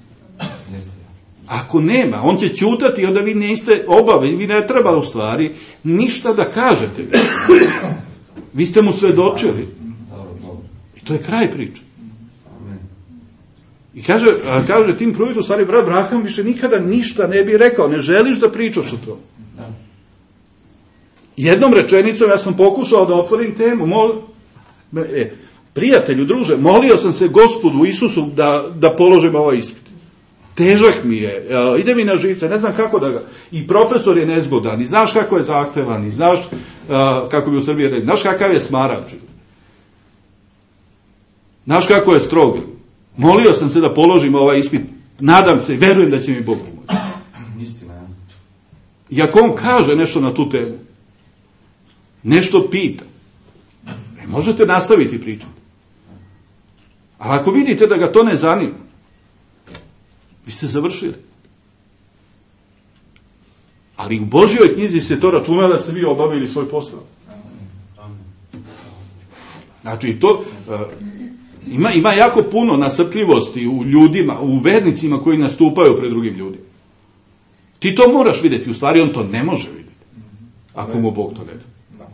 Ako nema, on će ćutati i onda vi niste obavezni, vi ne treba u stvari ništa da kažete. Vi ste mu svedočili. I to je kraj priče. I kaže tim prujdu, u stvari, Abraham više nikada ništa ne bi rekao, ne želiš da pričaš o tom. Jednom rečenicom ja sam pokušao da otvorim temu. Prijatelju, druže, molio sam se Gospodu Isusu da položim ovaj ispit. Težak mi je, ide mi na živce, ne znam kako da ga... I profesor je nezgodan, i znaš kako je zahtevan, i znaš kako bi u Srbiji rekli, znaš kakav je smarač. Znaš kako je strog. Molio sam se da položim ovaj ispit, nadam se i verujem da će mi Bog pomoći. I ako on kaže nešto na tu temu, nešto pita, možete nastaviti pričati. A ako vidite da ga to ne zanima, vi ste završili. Ali u Božjoj knjizi se to računa da ste vi obavili svoj posao. Znači, to ima jako puno nasrtljivosti u ljudima, u vernicima koji nastupaju pred drugim ljudima. Ti to moraš vidjeti, u stvari on to ne može vidjeti. Ako mu Bog to ne da.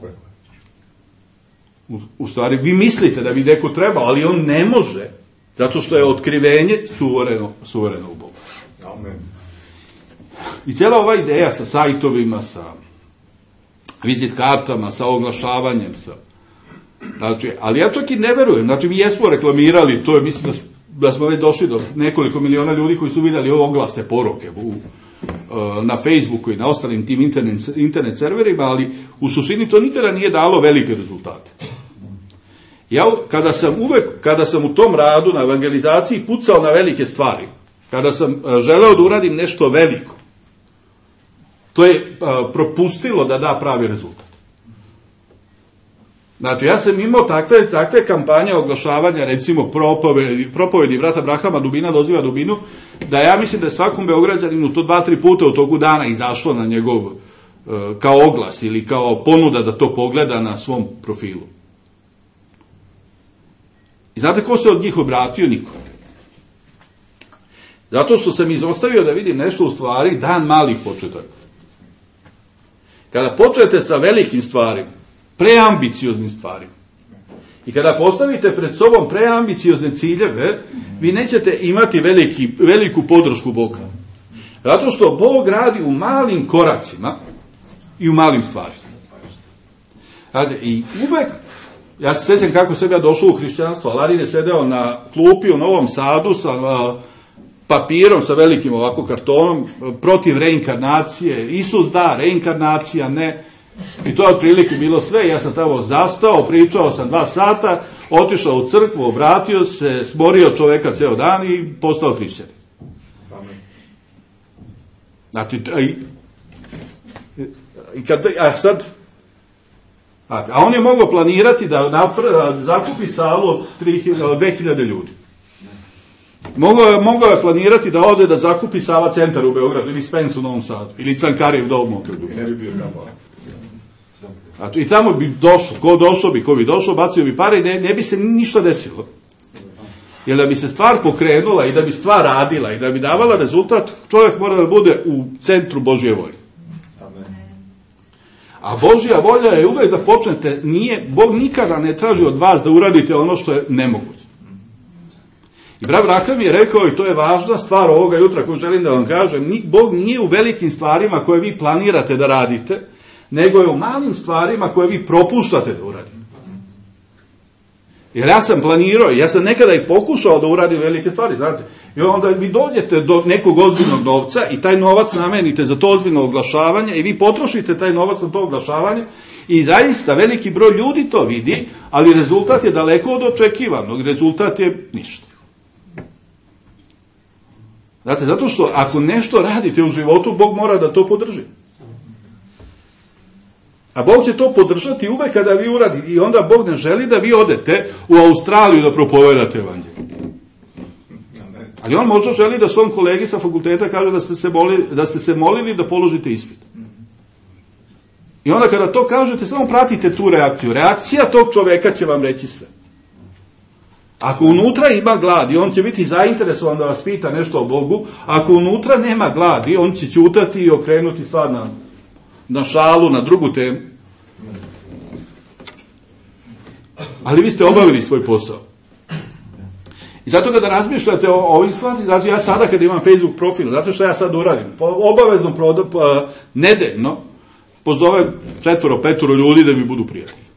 U stvari, vi mislite da bi neko treba, ali on ne može. Zato što je otkrivenje suvereno u Bogu. Amen. I cijela ova ideja sa sajtovima, sa vizit kartama, sa oglašavanjem, znači, ali ja čak i ne verujem. Znači, mi jesmo reklamirali, to je, mislim da smo već došli do nekoliko miliona ljudi koji su vidjeli oglase, poruke na Facebooku i na ostalim tim internet serverima, ali u suštini to nikada nije dalo velike rezultate. Ja, kada sam u tom radu na evangelizaciji pucao na velike stvari, kada sam želeo da uradim nešto veliko, to je propustilo da da pravi rezultat. Znači, ja sam imao takve kampanje oglašavanja, recimo propovedi brata Abrahama Dubina doziva Dubinu, da ja mislim da je svakom Beograđaninu to 2-3 puta u toku dana izašlo na njegov kao oglas ili kao ponuda da to pogleda na svom profilu. I znate ko se od njih obratio? Niko. Zato što sam izostavio da vidim nešto u stvari dan malih početaka. Kada počnete sa velikim stvarima, preambicioznim stvarima, i kada postavite pred sobom preambiciozne ciljeve, vi nećete imati veliku podršku Boga. Zato što Bog radi u malim koracima i u malim stvarima. I uvek, ja se sjećam kako sam ja došao u hrišćanstvo, Aladin je sedeo na klupi u Novom Sadu sa papirom, sa velikim ovako kartonom, protiv reinkarnacije, Isus da, reinkarnacija ne, i to je otprilike bilo sve. Ja sam tamo zastao, pričao sam 2 sata, otišao u crkvu, obratio se, smorio čoveka ceo dan i postao hrišćanin. Znači, a on je mogao planirati da zakupi salu od 2000 ljudi. Mogao je planirati da ode da zakupi Sava centar u Beogradu, ili Spens u Novom Sadu, ili Cankarijev dom u Beogradu. Ne bi bio kamala. Znači, i tamo bi došao, ko bi došao, bacio bi pare i ne bi se ništa desilo. Jer da bi se stvar pokrenula i da bi stvar radila i da bi davala rezultat, čovjek mora da bude u centru Božje volje. A Božja volja je uvek da počnete, Bog nikada ne traži od vas da uradite ono što je nemoguće. I brat Abraham je rekao, i to je važna stvar ovoga jutra koju želim da vam kažem, Bog nije u velikim stvarima koje vi planirate da radite, nego je u malim stvarima koje vi propuštate da uradite. Jer ja sam planirao, ja sam nekada i pokušao da uradim velike stvari, znate, I onda vi dođete do nekog ozbiljnog novca i taj novac namenite za to ozbiljno oglašavanje i vi potrošite taj novac na to oglašavanje i zaista veliki broj ljudi to vidi, ali rezultat je daleko od očekivanog, rezultat je ništa. Znate, zato što ako nešto radite u životu, Bog mora da to podrži. A Bog će to podržati uvek kada vi uradite. I onda Bog ne želi da vi odete u Australiju da propovedate evanđelje. Ali on možda želi da svom kolegi sa fakulteta kaže da ste se molili da položite ispit. I onda kada to kažete, samo pratite tu reakciju. Reakcija tog čoveka će vam reći sve. Ako unutra ima gladi, on će biti zainteresovan da vas pita nešto o Bogu. Ako unutra nema gladi, on će ćutati i okrenuti stvar na šalu, na drugu temu. Ali vi ste obavili svoj posao. I zato kada razmišljate o ovim stvari, zato ja sada kada imam Facebook profil, zato što ja sad uradim, obavezno nedeljno pozovem 4-5 ljudi da mi budu prijatelji.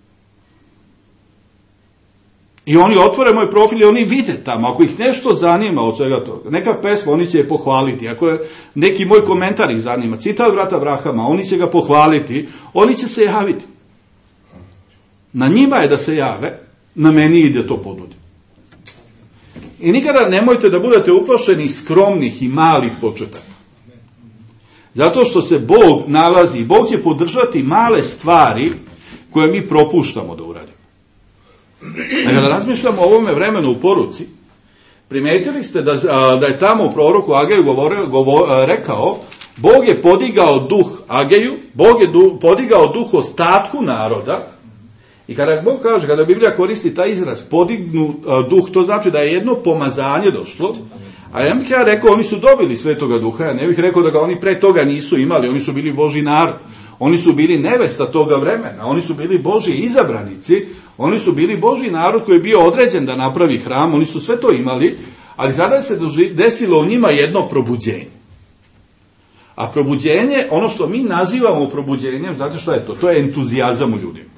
I oni otvore moj profil i oni vide tamo, ako ih nešto zanima od svega toga, neka pesma, oni će je pohvaliti, ako je neki moj komentar ih zanima, citat brata Brahama, oni će ga pohvaliti, oni će se javiti. Na njima je da se jave, na meni ide to ponudi. I nikada nemojte da budete uplašeni skromnih i malih početaka. Zato što se Bog nalazi, Bog će podržati male stvari koje mi propuštamo da uradimo. A kada razmišljamo o ovome vremenu u poruci, primetili ste da je tamo u proroku Ageju rekao, Bog je podigao duh Ageju, Bog je podigao duh ostatku naroda. I kada Bog kaže, kada Biblija koristi taj izraz podignu duh, to znači da je jedno pomazanje došlo, a ja bih rekao, oni su dobili Svetoga Duha, ja ne bih rekao da ga oni pre toga nisu imali, oni su bili Božji narod, oni su bili nevesta toga vremena, oni su bili Božji izabranici, oni su bili Božji narod koji je bio određen da napravi hram, oni su sve to imali, ali sada se desilo u njima jedno probuđenje. A probuđenje, ono što mi nazivamo probuđenjem, znate što je to? To je entuzijazam u ljudima.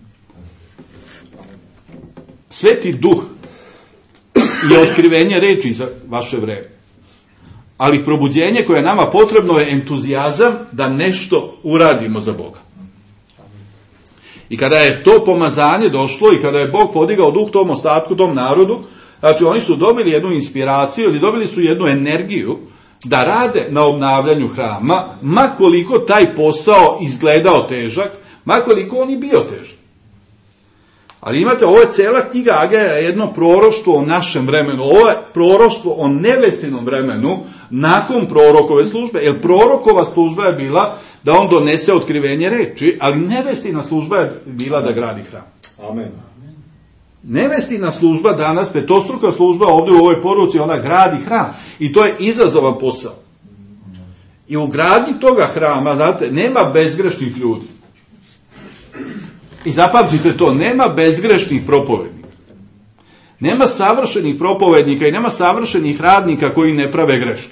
Sveti duh je otkrivenje reči za vaše vreme. Ali probuđenje koje je nama potrebno je entuzijazam da nešto uradimo za Boga. I kada je to pomazanje došlo i kada je Bog podigao duh tom ostatku, tom narodu, znači oni su dobili jednu inspiraciju ili dobili su jednu energiju da rade na obnavljanju hrama, ma koliko taj posao izgledao težak, ma koliko on i bio težak. Ali imate, ovo je cela knjiga Ageja, jedno proroštvo o našem vremenu, ovo je proroštvo o nevestinom vremenu nakon prorokove službe, jer prorokova služba je bila da on donese otkrivenje reči, ali nevestina služba je bila da gradi hram. Amen. Nevestina služba danas, petostruka služba ovdje u ovoj poruci, ona gradi hram. I to je izazovan posao. I u gradnji toga hrama, znate, nema bezgrešnih ljudi. I zapamtite to, nema bezgrešnih propovednika. Nema savršenih propovednika i nema savršenih radnika koji ne prave greške.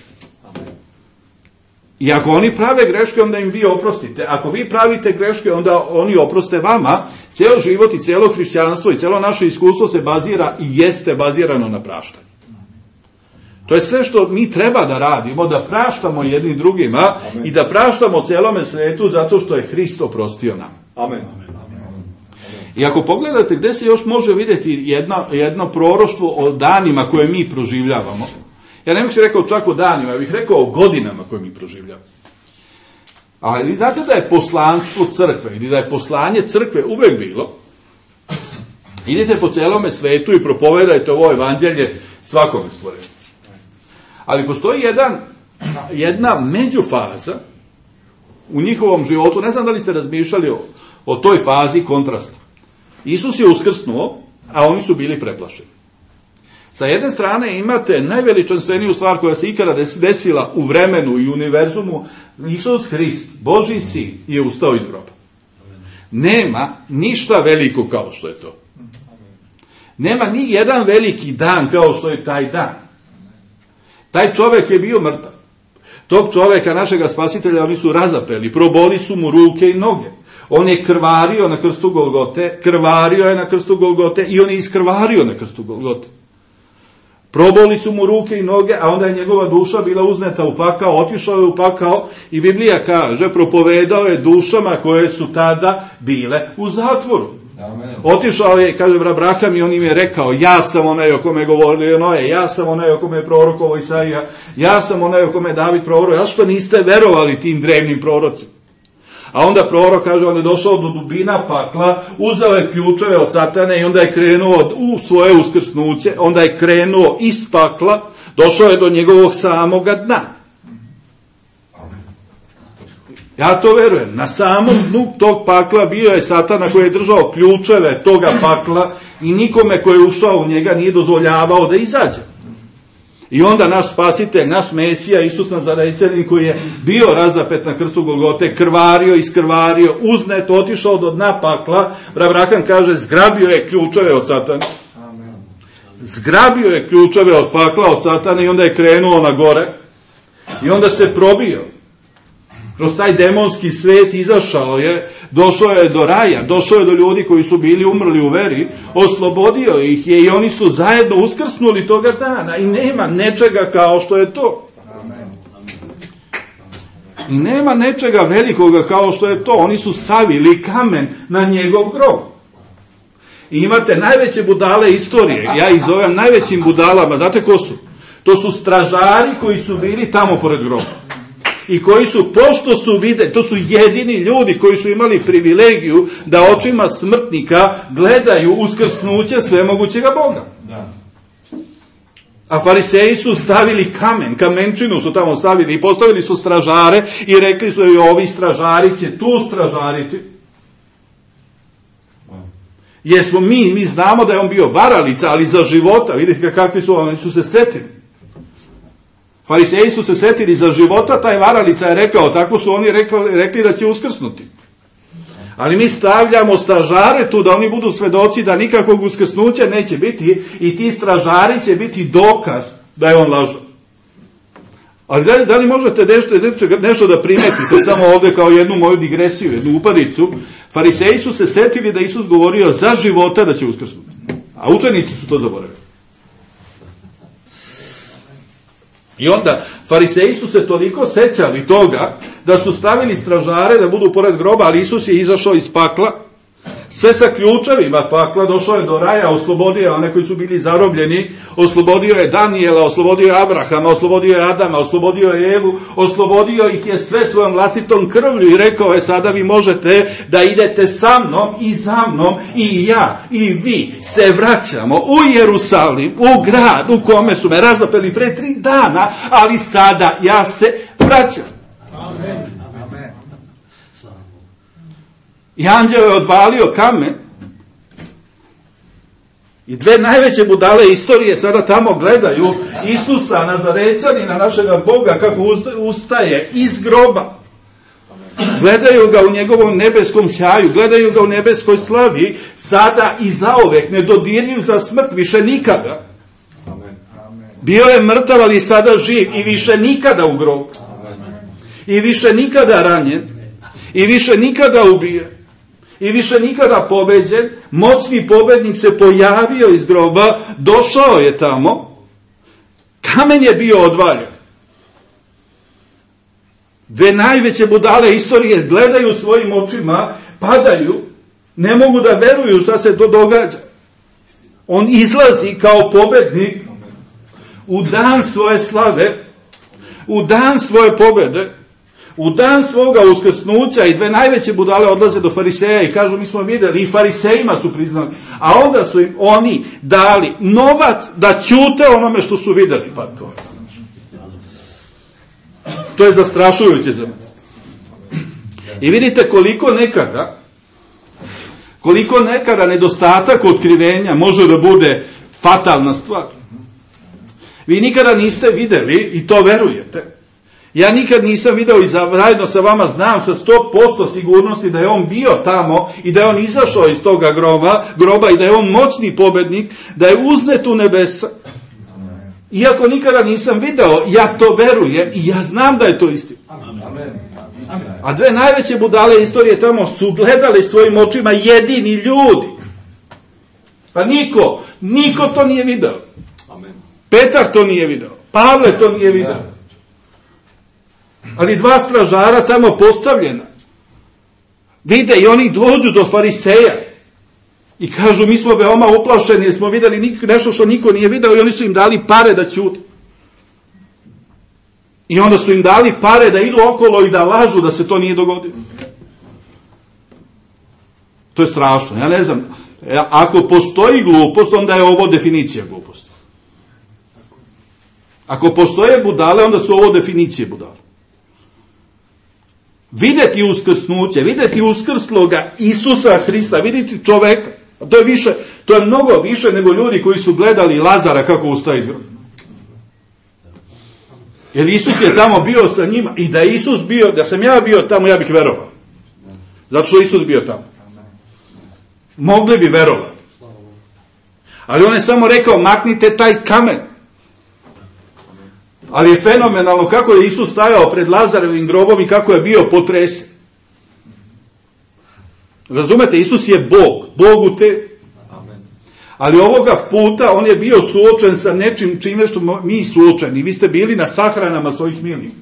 I ako oni prave greške, onda im vi oprostite. Ako vi pravite greške, onda oni oproste vama. Cijelo život i cijelo hrišćanstvo i cijelo naše iskustvo se bazira i jeste bazirano na praštanju. To je sve što mi treba da radimo, da praštamo jedni drugima. Amen. I da praštamo cijelome svetu zato što je Hrist oprostio nam. Amen. I ako pogledate gdje se još može vidjeti jedno proroštvo o danima koje mi proživljavamo, ja ne bih rekao čak o danima, ja bih rekao o godinama koje mi proživljavamo. Ali znate da je poslanstvo crkve, ili da je poslanje crkve uvek bilo, idite po celome svetu i propovedajte ovo evanđelje svakome stvorenju. Ali postoji jedna međufaza u njihovom životu, ne znam da li ste razmišljali o toj fazi kontrasta. Isus je uskrsnuo, a oni su bili preplašeni. Sa jedne strane imate najveličanstveniju stvar koja se ikada desila u vremenu i univerzumu, Isus Hrist, Božji sin, je ustao iz groba. Nema ništa veliko kao što je to. Nema ni jedan veliki dan kao što je taj dan. Taj čovjek je bio mrtav. Tog čovjeka, našega spasitelja, oni su razapeli, proboli su mu ruke i noge. On je krvario na krstu Golgote, krvario je na krstu Golgote i on je iskrvario na krstu Golgote. proboli su mu ruke i noge, a onda je njegova duša bila uzneta u pakao, otišao je u pakao i Biblija kaže, propovedao je dušama koje su tada bile u zatvoru. Otišao je, kaže Abraham, i on im je rekao, ja sam onaj o kome je govorio Noe, ja sam onaj o kome je prorokovao Isaija, ja sam onaj o kome je David prorokao, zašto niste verovali tim drevnim prorocima? A onda prorok, kaže, on je došao do dubina pakla, uzeo je ključeve od satane i onda je krenuo u svoje uskrsnuće, onda je krenuo iz pakla, došao je do njegovog samoga dna. Ja to verujem. Na samom dnu tog pakla bio je satana koji je držao ključeve toga pakla i nikome koji je ušao u njega nije dozvoljavao da izađe. I onda naš spasitelj, naš Mesija, Isus Nazarećanin, koji je bio razapet na krstu Golgote, krvario, iskrvario, uznet, otišao do dna pakla, Abraham kaže, zgrabio je ključeve od satane. Zgrabio je ključeve od pakla, od satane, i onda je krenuo na gore. I onda se probio. Kroz taj demonski svet izašao je, došao je do raja, došao je do ljudi koji su bili umrli u veri, oslobodio ih je i oni su zajedno uskrsnuli toga dana i nema nečega kao što je to. I nema nečega velikoga kao što je to. Oni su stavili kamen na njegov grob. I imate najveće budale istorije, ja ih zovem najvećim budalama, znate ko su? To su stražari koji su bili tamo pored groba. I koji su, pošto su videli, to su jedini ljudi koji su imali privilegiju da očima smrtnika gledaju uskrsnuće svemogućega Boga. A fariseji su stavili kamen, kamenčinu su tamo stavili i postavili su stražare i rekli su, ovi stražari će tu stražariti. Jesmo mi znamo da je on bio varalica, ali za života, vidite kakvi su, oni su se setili. Fariseji su se setili za života, taj varalica je rekao, tako su oni rekli da će uskrsnuti. Ali mi stavljamo stražare tu da oni budu svedoci da nikakvog uskrsnuća neće biti i ti stražari će biti dokaz da je on lažao. Ali da li možete nešto da primetite samo ovdje kao jednu moju digresiju, jednu upadicu? Fariseji su se setili da Isus govorio za života da će uskrsnuti. A učenici su to zaboravili. I onda fariseji su se toliko sećali toga da su stavili stražare da budu pored groba, ali Isus je izašao iz pakla, sve sa ključevima pakla, došao je do raja, oslobodio je one koji su bili zarobljeni, oslobodio je Danijela, oslobodio je Abrahama, oslobodio je Adama, oslobodio je Evu, oslobodio ih je sve svojom vlastitom krvlju i rekao je, sada vi možete da idete sa mnom i za mnom i ja i vi se vraćamo u Jerusalim, u grad u kome su me razapeli pre 3 dana, ali sada ja se vraćam. Amen. I anđeo je odvalio kamen i 2 najveće budale istorije sada tamo gledaju Isusa Nazarećanina, našega Boga, kako ustaje iz groba. Gledaju ga u njegovom nebeskom sjaju, gledaju ga u nebeskoj slavi, sada i zaovek, nedodirljiv za smrt, više nikada. Bio je mrtav, ali sada živ i više nikada u grobu. I više nikada ranjen, i više nikada ubijen, i više nikada pobeđen. Moćni pobednik se pojavio iz groba, došao je tamo, kamen je bio odvaljen. 2 najveće budale istorije gledaju svojim očima, padaju, ne mogu da veruju šta se to događa. On izlazi kao pobednik u dan svoje slave, u dan svoje pobede, u dan svoga uskrsnuća, i 2 najveće budale odlaze do fariseja i kažu, mi smo videli, i farisejima su priznali, a onda su im oni dali novac da ćute onome što su videli. Pa to je zastrašujuće za nas. I vidite koliko nekada nedostatak otkrivenja može da bude fatalna stvar. Vi nikada niste videli, i to verujete, ja nikad nisam video i zajedno sa vama znam sa 100% sigurnosti da je on bio tamo i da je on izašao iz toga groba i da je on moćni pobednik, da je uznet u nebesa. Iako nikada nisam video, ja to verujem i ja znam da je to istina. A 2 najveće budale istorije tamo su gledali svojim očima jedini ljudi. Pa niko to nije video. Petar to nije video. Pavle to nije video. Ali 2 stražara tamo postavljena vide i oni dođu do fariseja i kažu mi smo veoma uplašeni jer smo vidjeli nešto što niko nije video i oni su im dali pare da ćute. I onda su im dali pare da idu okolo i da lažu da se to nije dogodilo. To je strašno. Ja ne znam, ako postoji glupost, onda je ovo definicija gluposti. Ako postoje budale, onda su ovo definicije budale. Vidjeti uskrsnuće, vidjeti uskrsloga Isusa Hrista, vidjeti čoveka. To je mnogo više nego ljudi koji su gledali Lazara kako ustaje iz groba. Jer Isus je tamo bio sa njima i da je Isus bio, da sam ja bio tamo, ja bih verovao. Zato što je Isus bio tamo. Mogli bi verovati. Ali on je samo rekao, maknite taj kamen. Ali je fenomenalno kako je Isus stajao pred Lazarevim grobom i kako je bio potresen. Razumete, Isus je Bog u te. Ali ovoga puta on je bio suočen sa nečim čime što mi suočeni. Vi ste bili na sahranama svojih milih.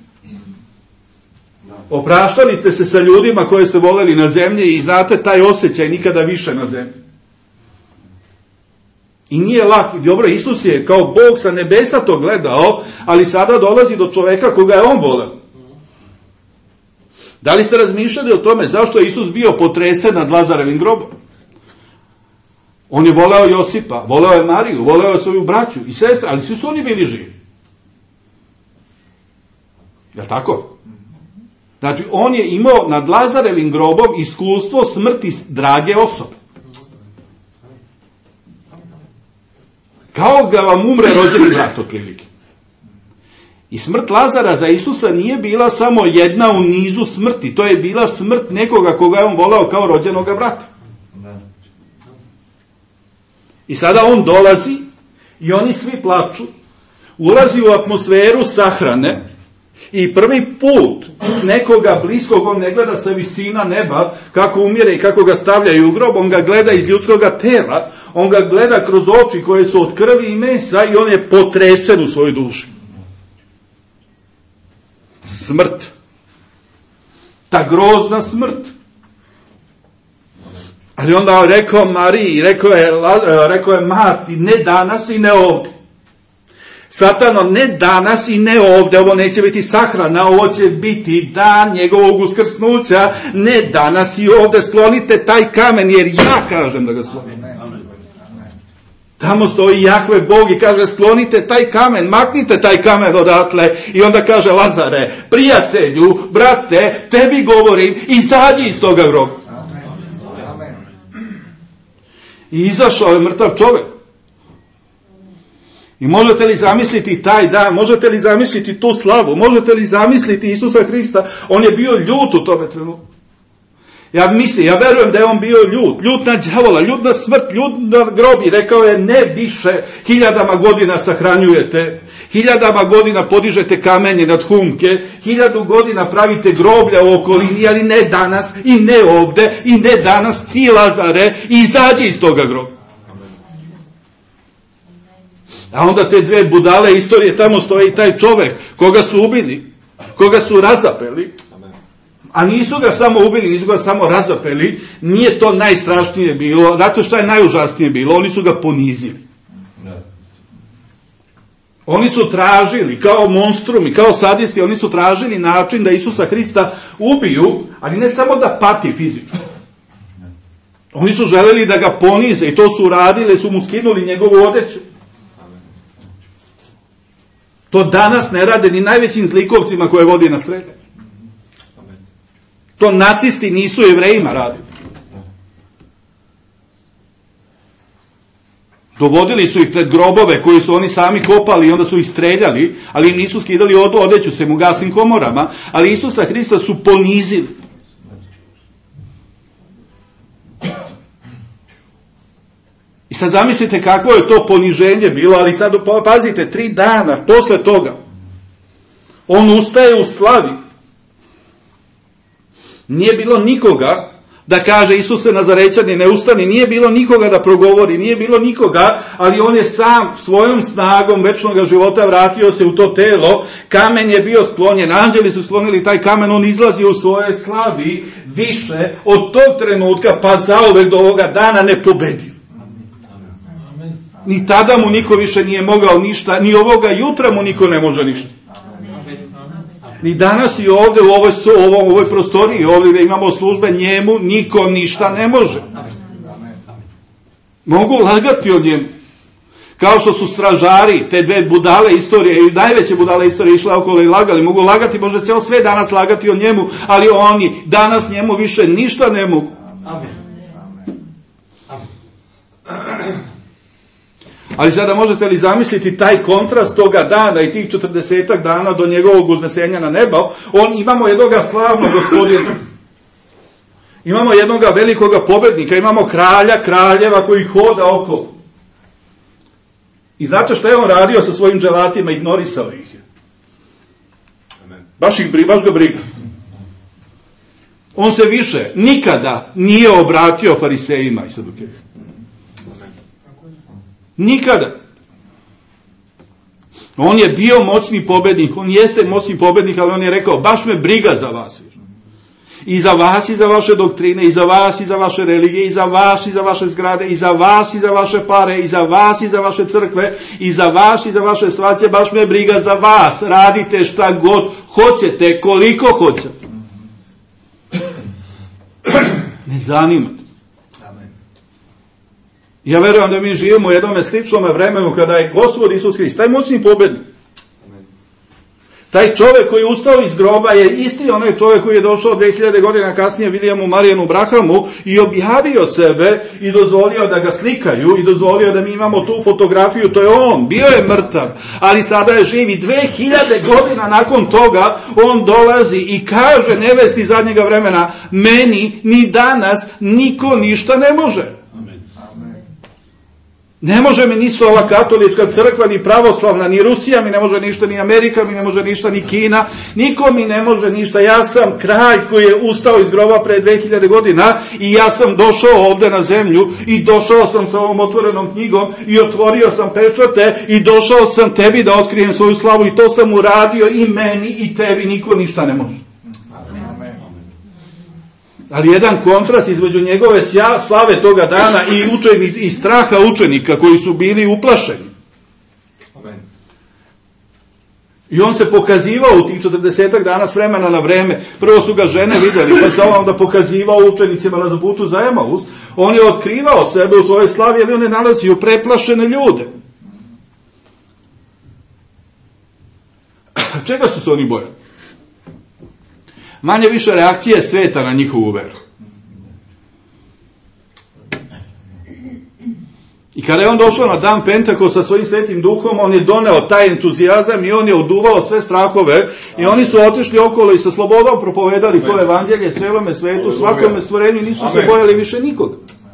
Opraštali ste se sa ljudima koje ste voleli na zemlji i znate taj osjećaj nikada više na zemlji. I nije lak. Dobro, Isus je kao Bog sa nebesa to gledao, ali sada dolazi do čoveka koga je on voleo. Da li ste razmišljali o tome zašto je Isus bio potresen nad Lazarevim grobom? On je voleo Josipa, voleo je Mariju, voleo je svoju braću i sestre, ali svi su oni bili živi. Je li tako? Znači, on je imao nad Lazarevim grobom iskustvo smrti drage osobe. Kao da vam umre rođeni brat, otprilike. I smrt Lazara za Isusa nije bila samo jedna u nizu smrti, to je bila smrt nekoga koga je on voleo kao rođenoga brata. I sada on dolazi i oni svi plaču, ulazi u atmosferu sahrane i prvi put nekoga bliskog on ne gleda sa visina neba kako umire i kako ga stavljaju u grob, on ga gleda iz ljudskoga tela, on ga gleda kroz oči koje su od krvi i mesa i on je potresen u svojoj duši. Smrt. Ta grozna smrt. Ali onda je rekao Mariji, rekao je Marti, ne danas i ne ovdje. Satano, ne danas i ne ovdje, ovo neće biti sahrana, ovo će biti dan njegovog uskrsnuća, ne danas i ovdje, sklonite taj kamen, jer ja kažem da ga sklonim. Tamo stoji Jahve Bog i kaže, sklonite taj kamen, maknite taj kamen odatle, i onda kaže, Lazare, prijatelju, brate, tebi govorim, izađi iz toga groba. I izašao je mrtav čovjek. I možete li zamisliti taj dan, možete li zamisliti tu slavu, možete li zamisliti Isusa Hrista, on je bio ljut u tome trenutku. Ja verujem da je on bio ljut na đavola, ljut na smrt, ljut na grob i rekao je, ne više, 1000 godina sahranjujete, 1000 godina podižete kamenje nad humke, 1000 godina pravite groblja u okolini, ali ne danas i ne ovde i ne danas, ti Lazare, izađi iz toga groba. A onda te dve budale istorije, tamo stoji taj čovek koga su ubili, koga su razapeli, a nisu ga samo ubili, nisu ga samo razapeli, nije to najstrašnije bilo, znate šta je najužasnije bilo, oni su ga ponizili. Oni su tražili, kao monstrumi, kao sadisti, oni su tražili način da Isusa Hrista ubiju, ali ne samo da pati fizički. Oni su želeli da ga ponize i to su uradili, su mu skinuli njegovu odeću. To danas ne rade ni najvećim zlikovcima koje vodi na streljanje. To nacisti nisu Jevrejima radili. Dovodili su ih pred grobove koje su oni sami kopali i onda su ih streljali, ali im nisu skidali odeću sem u gasnim komorama, ali Isusa Hrista su ponizili. I sad zamislite kakvo je to poniženje bilo, ali sad pazite, 3 dana posle toga on ustaje u slavi. Nije bilo nikoga da kaže Isuse Nazarećani ne ustani, nije bilo nikoga da progovori, nije bilo nikoga, ali on je sam svojom snagom večnog života vratio se u to telo, kamen je bio sklonjen, anđeli su sklonili taj kamen, on izlazi u svoje slavi više od tog trenutka pa zauvek do ovoga dana nepobediv. Ni tada mu niko više nije mogao ništa, ni ovoga jutra mu niko ne može ništa. Ni danas i ovdje u ovoj prostoriji, ovdje gdje imamo službe, njemu niko ništa ne može. Mogu lagati o njemu. Kao što su stražari, te dve budale istorije, i najveće budale istorije išle okolo i lagali, mogu lagati, može cijelo sve danas lagati o njemu, ali oni danas njemu više ništa ne mogu. Ali sada možete li zamisliti taj kontrast toga dana i tih 40 dana do njegovog uznesenja na nebo? Imamo jednoga slavnog Gospodina. Imamo jednoga velikoga pobednika, imamo kraljeva koji hoda okolo. I znate što je on radio sa svojim dželatima? Ignorisao ih je. Baš ga briga. On se više nikada nije obratio farisejima i sadukejima. Nikada. On je bio moćni pobednik, on jeste moćni pobednik, ali on je rekao, baš me briga za vas. I za vas i za vaše doktrine, i za vas i za vaše religije, i za vas i za vaše zgrade, i za vas i za vaše pare, i za vas i za vaše crkve, i za vas i za vaše svacije, baš me briga za vas. Radite šta god hoćete, koliko hoćete. Ne zanima. Ja verujem da mi živimo u jednom sličnom vremenu kada je Gospod Isus Hrist, taj moćni pobednik. Taj čovjek koji je ustao iz groba je isti onaj čovjek koji je došao 2000 godina kasnije Williamu Marijanu Brahamu i objavio sebe i dozvolio da ga slikaju i dozvolio da mi imamo tu fotografiju, to je on, bio je mrtav, ali sada je živ i 2000 godina nakon toga on dolazi i kaže nevesti zadnjega vremena, meni ni danas niko ništa ne može. Ne može mi ni ova katolička crkva, ni pravoslavna, ni Rusija mi ne može ništa, ni Amerika mi ne može ništa, ni Kina, niko mi ne može ništa. Ja sam kralj koji je ustao iz groba pre 2000 godina i ja sam došao ovdje na zemlju i došao sam sa ovom otvorenom knjigom i otvorio sam pečate i došao sam tebi da otkrijem svoju slavu i to sam uradio i meni i tebi niko ništa ne može. Ali jedan kontrast između njegove slave toga dana i straha učenika koji su bili uplašeni. Amen. I on se pokazivao u tih 40 dana s vremena na vreme. Prvo su ga žene vidjeli, pa se on onda pokazivao učenicima na putu za Emaus. On je otkrivao sebe u svojoj slavi, ali on je nalazio preplašene ljude. Čega su se oni bojali? Manje više reakcije sveta na njihovu veru. I kada je on došao na dan Pentekosta sa svojim svetim duhom, on je doneo taj entuzijazam i on je oduvao sve strahove i oni su otišli okolo i sa slobodom propovedali to evanđelje celome svetu, svakome stvorenju, nisu se bojali više nikoga.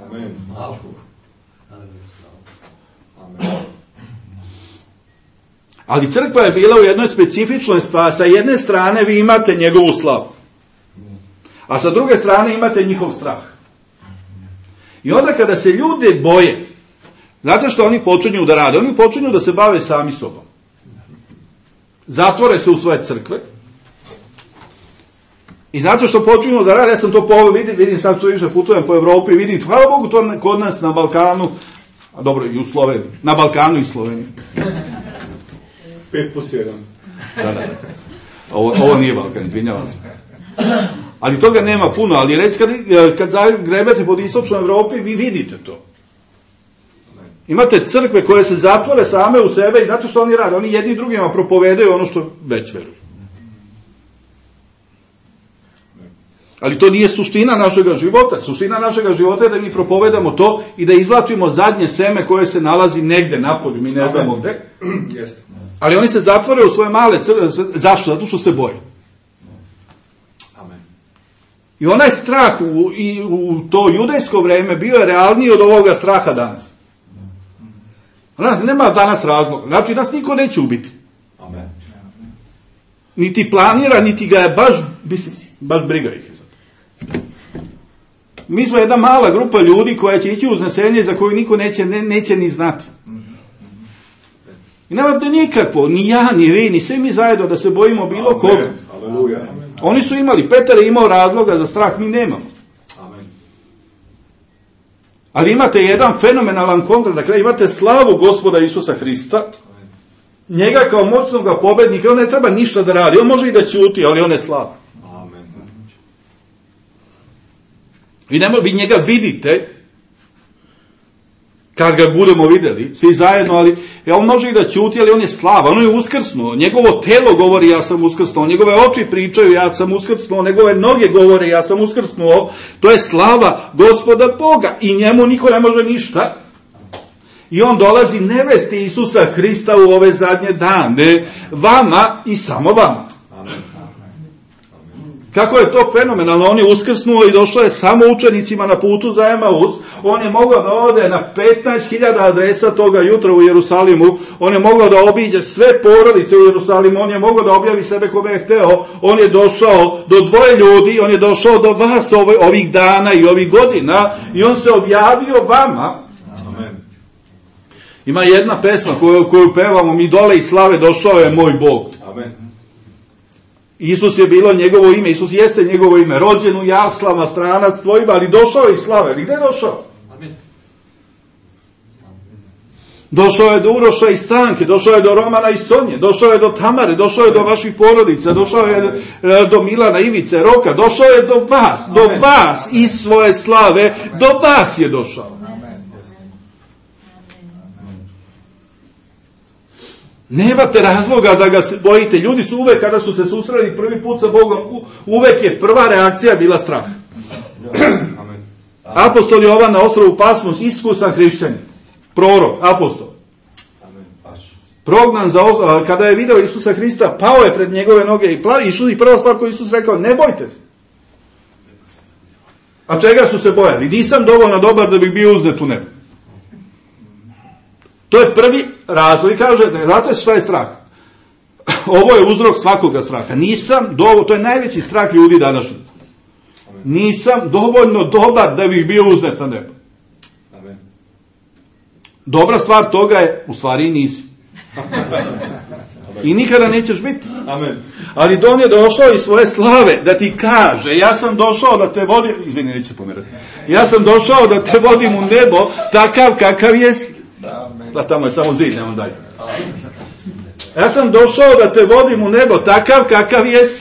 Ali crkva je bila u jednoj specifičnoj stvari. Sa jedne strane vi imate njegovu slavu, a sa druge strane imate njihov strah. I onda kada se ljudi boje, znate što oni počinju da rade? Oni počinju da se bave sami sobom. Zatvore se u svoje crkve. I znate što počinju da rade? Ja sam to vidim sad što više putujem po Evropi, vidim, hvala Bogu, to kod nas na Balkanu, a dobro i u Sloveniji, na Balkanu i Sloveniji. 5+1. Da. Ovo nije Balkan, izvinjavam se. Ali toga nema puno, ali recimo kad zagrebete pod istočnom Evropi, vi vidite to. Imate crkve koje se zatvore same u sebe i znate što oni rade? Oni jedni drugima propovedaju ono što već veruju. Ali to nije suština našega života. Suština našega života je da mi propovedamo to i da izvlačimo zadnje seme koje se nalazi negde napolju, mi ne znamo gde. Ali oni se zatvore u svoje male crkve. Zašto? Zato što se boje. I onaj strah u to judejsko vreme bio je realniji od ovoga straha danas. Nema danas razloga. Znači, nas niko neće ubiti. Amen. Niti planira, niti ga je baš briga ih je za to. Mi smo jedna mala grupa ljudi koja će ići u uznesenje za koju niko neće ni znati. I nemate nikakvo, ni ja, ni vi, ni svi mi zajedno da se bojimo bilo koga. Oni su imali, Petar je imao razloga za strah, mi nemamo. Ali imate jedan fenomenalan kontrast, dakle imate slavu Gospoda Isusa Hrista, njega kao moćnog pobednika, on ne treba ništa da radi, on može i da ćuti, ali on je slav. Vi njega vidite, kad ga budemo vidjeli, svi zajedno, ali on može i da ćuti, ali on je slava, on je uskrsnuo, njegovo telo govori ja sam uskrsnuo, njegove oči pričaju ja sam uskrsnuo, njegove noge govore ja sam uskrsnuo, to je slava Gospoda Boga i njemu niko ne može ništa. I on dolazi nevesti Isusa Hrista u ove zadnje dane, vama i samo vama. Kako je to fenomenalno, on je uskrsnuo i došao je samo učenicima na putu za Emaus, on je mogao da ode na 15.000 adresa toga jutra u Jerusalimu, on je mogao da obiđe sve porodice u Jerusalimu, on je mogao da objavi sebe kome je hteo, on je došao do 2 ljudi, on je došao do vas ovih dana i ovih godina i on se objavio vama. Amen. Ima jedna pesma koju pevamo, mi dole iz slave došao je moj Bog. Amen. Isus je bilo njegovo ime, Isus jeste njegovo ime, rođen u jaslama, stranac tvojima, ali došao je iz slave. Gdje je došao? Amen. Došao je do Uroša i Stanke, došao je do Romana i Sonje, došao je do Tamare, došao je do vaših porodica, došao je do Milana, Ivice, Roka, došao je do vas iz svoje slave, do vas je došao. Nemate razloga da ga se bojite. Ljudi su uvek, kada su se susreli prvi put sa Bogom, uvek je prva reakcija bila strah. Apostol Jovan na ostrvu Patmos, iskusan hrišćanin, prorok, apostol. Prognan kada je video Isusa Hrista, pao je pred njegove noge i prva stvar koju Isus rekao, ne bojte se. A čega su se bojali? Nisam dovoljno dobar da bih bio uzet u nebo. To je prvi razlog i kaže, znate šta je strah? Ovo je uzrok svakoga straha. To je najveći strah ljudi današnjih. Nisam dovoljno dobar da bih bio uzet na nebo. Dobra stvar toga je, u stvari nisi. I nikada nećeš biti. Amen. Ali on je došao iz svoje slave da ti kaže, ja sam došao da te vodim, izvini, neću se pomerati. Ja sam došao da te vodim u nebo takav kakav jesi. Da, tamo je samo zid, nemam dalje. Ja sam došao da te vodim u nebo takav kakav jesi.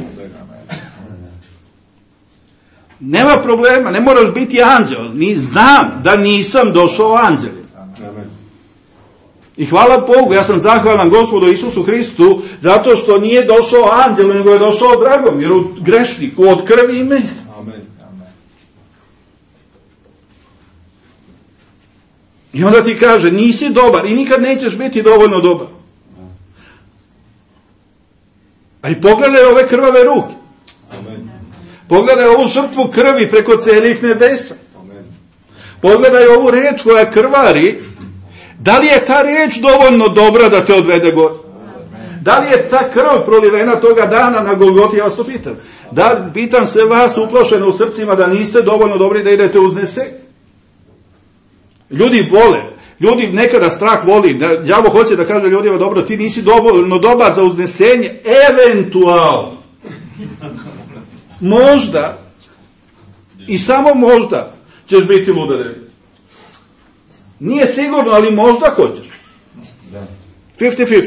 Nema problema, ne moraš biti anđel. Znam da nisam došao anđelima. I hvala Bogu, ja sam zahvalan Gospodu Isusu Hristu zato što nije došao anđelu, nego je došao Dragomiru, grešniku od krvi i mesa. I onda ti kaže, nisi dobar i nikad nećeš biti dovoljno dobar. A i pogledaj ove krvave ruke. Pogledaj ovu žrtvu krvi preko celih nebesa. Pogledaj ovu reč koja krvari. Da li je ta reč dovoljno dobra da te odvede gore? Da li je ta krv prolivena toga dana na Golgoti? Ja vas to pitam. Pitam se vas uplašeno u srcima da niste dovoljno dobri da idete uznese. Ljudi vole, ljudi nekada strah voli, đavo hoće da kaže ljudima, dobro, ti nisi dovoljno dobar za uznesenje, eventualno, možda, i samo možda, ćeš biti luda. Nije sigurno, ali možda hoćeš. 50-50.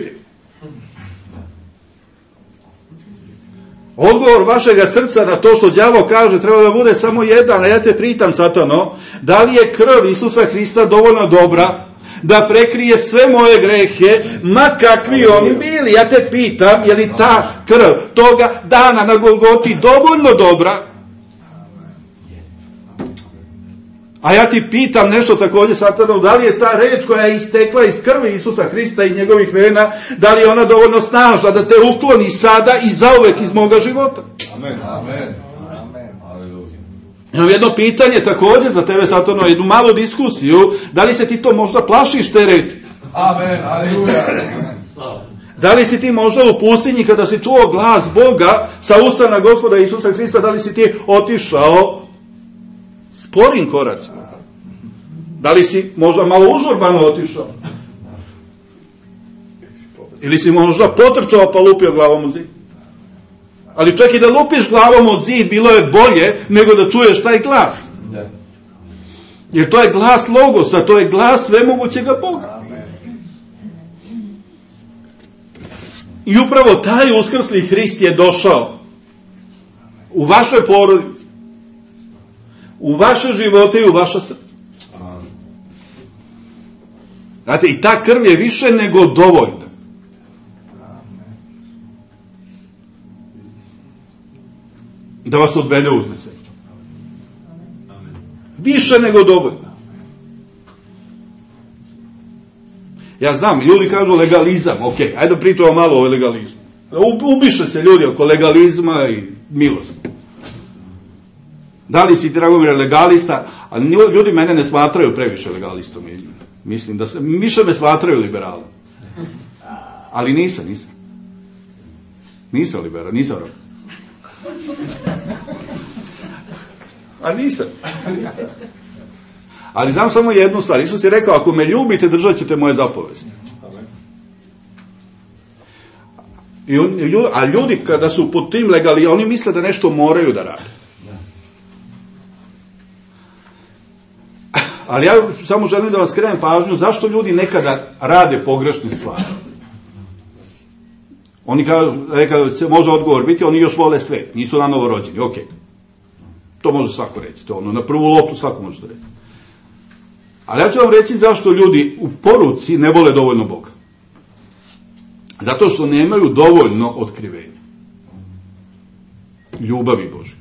Odgovor vašega srca na to što đavo kaže treba da bude samo jedan, a ja te pitam, Satano, da li je krv Isusa Hrista dovoljno dobra da prekrije sve moje grehe, ma kakvi oni bili? Ja te pitam, je li ta krv toga dana na Golgoti dovoljno dobra? A ja ti pitam nešto također, Satano, da li je ta reč koja je istekla iz krvi Isusa Hrista i njegovih vena, da li je ona dovoljno snažna da te ukloni sada i zauvek iz moga života? Amen. Amen. Imam jedno pitanje također za tebe, Satano, jednu malu diskusiju, da li se ti to možda plašiš te reči? Amen. Aleluja. Da li si ti možda u pustinji kada si čuo glas Boga sa usana Gospoda Isusa Hrista, da li si ti otišao sporim koracima. Da li si možda malo užurbano otišao? Ili si možda potrčao pa lupio glavom u zid? Ali čak i da lupiš glavom od zid, bilo je bolje nego da čuješ taj glas. Jer to je glas Logosa, to je glas svemogućega Boga. I upravo taj uskrsli Hrist je došao u vašoj porodici, u vaše živote i u vaša srca. Znate, i ta krv je više nego dovoljna. Da vas odvede u uznesenje. Više nego dovoljno. Ja znam, ljudi kažu legalizam, ok, ajde pričamo malo o legalizmu. Ubiše se ljudi oko legalizma i milosti. Da li si, Dragomire, legalista? Ali ljudi mene ne smatraju previše legalistom. Mislim da više me smatraju liberalom. Ali nisam. Nisam liberal, nisam rob. A nisam. Ali znam samo jednu stvar. Isus je rekao, ako me ljubite, držat ćete moje zapovesti. A ljudi kada su pod tim legali, oni misle da nešto moraju da rade. Ali ja samo želim da vas skrenem pažnju zašto ljudi nekada rade pogrešne stvari. Oni kada može odgovor biti, oni još vole svet, nisu na novo rođeni, ok. To može svako reći, to na prvu loptu svako može da reći. Ali ja ću vam reći zašto ljudi u poruci ne vole dovoljno Boga. Zato što nemaju dovoljno otkrivenja. Ljubavi Božje.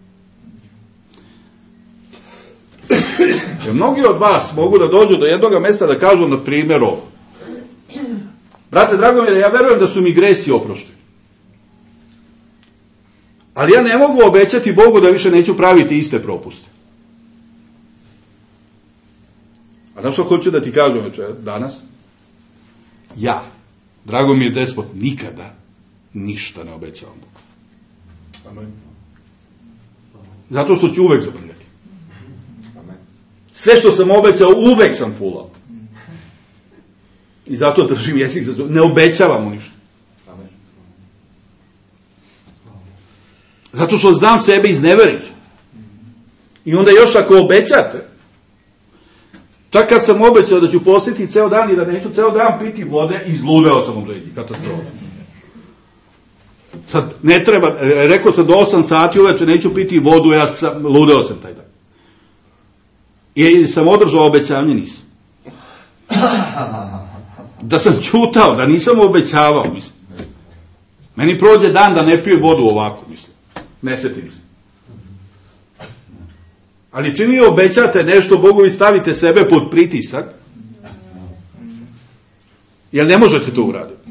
Jer mnogi od vas mogu da dođu do jednog mesta da kažu, na primjer, ovo. Brate Dragomire, ja verujem da su mi gresi oprošteni. Ali ja ne mogu obećati Bogu da više neću praviti iste propuste. A znaš što hoću da ti kažem danas? Ja, Dragomir Despot, nikada ništa ne obećavam Bogu. Amen. Zato što ću uvek zabrljati. Sve što sam obećao, uvek sam fulao. I zato držim jezik za zub. Ne obećavam mu ništa. Zato što znam sebe izneveriti. I onda još ako obećate, čak kad sam obećao da ću posjetiti ceo dan i da neću ceo dan piti vode, izludeo sam u želji. Katastrofa. Sad, ne treba, rekao sam do 8 sati uveče neću piti vodu, ludeo sam taj dan. I sam održao obećanje, nisam. Da sam ćutao, da nisam obećavao, mislim. Meni prođe dan da ne pijem vodu ovako, mislim. Ne setim se. Ali čim vi obećate nešto, Bogu vi stavite sebe pod pritisak, jer ne možete to uraditi.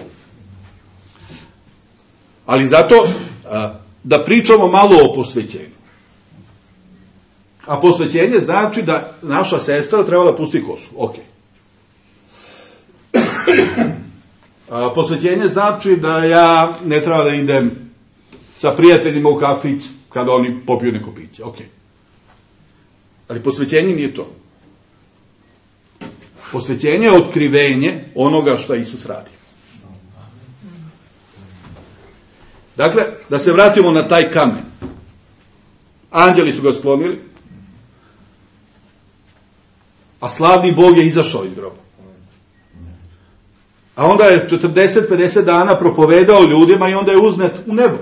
Ali zato da pričamo malo o posvećenju. A posvećenje znači da naša sestra treba da pusti kosu. Ok. Posvećenje znači da ja ne treba da idem sa prijateljima u kafić kada oni popiju neko piće. Ok. Ali posvećenje nije to. Posvećenje je otkrivenje onoga što Isus radi. Dakle, da se vratimo na taj kamen. Anđeli su ga sklonili, a slavni Bog je izašao iz groba. A onda je 40-50 dana propovedao ljudima i onda je uznet u nebo.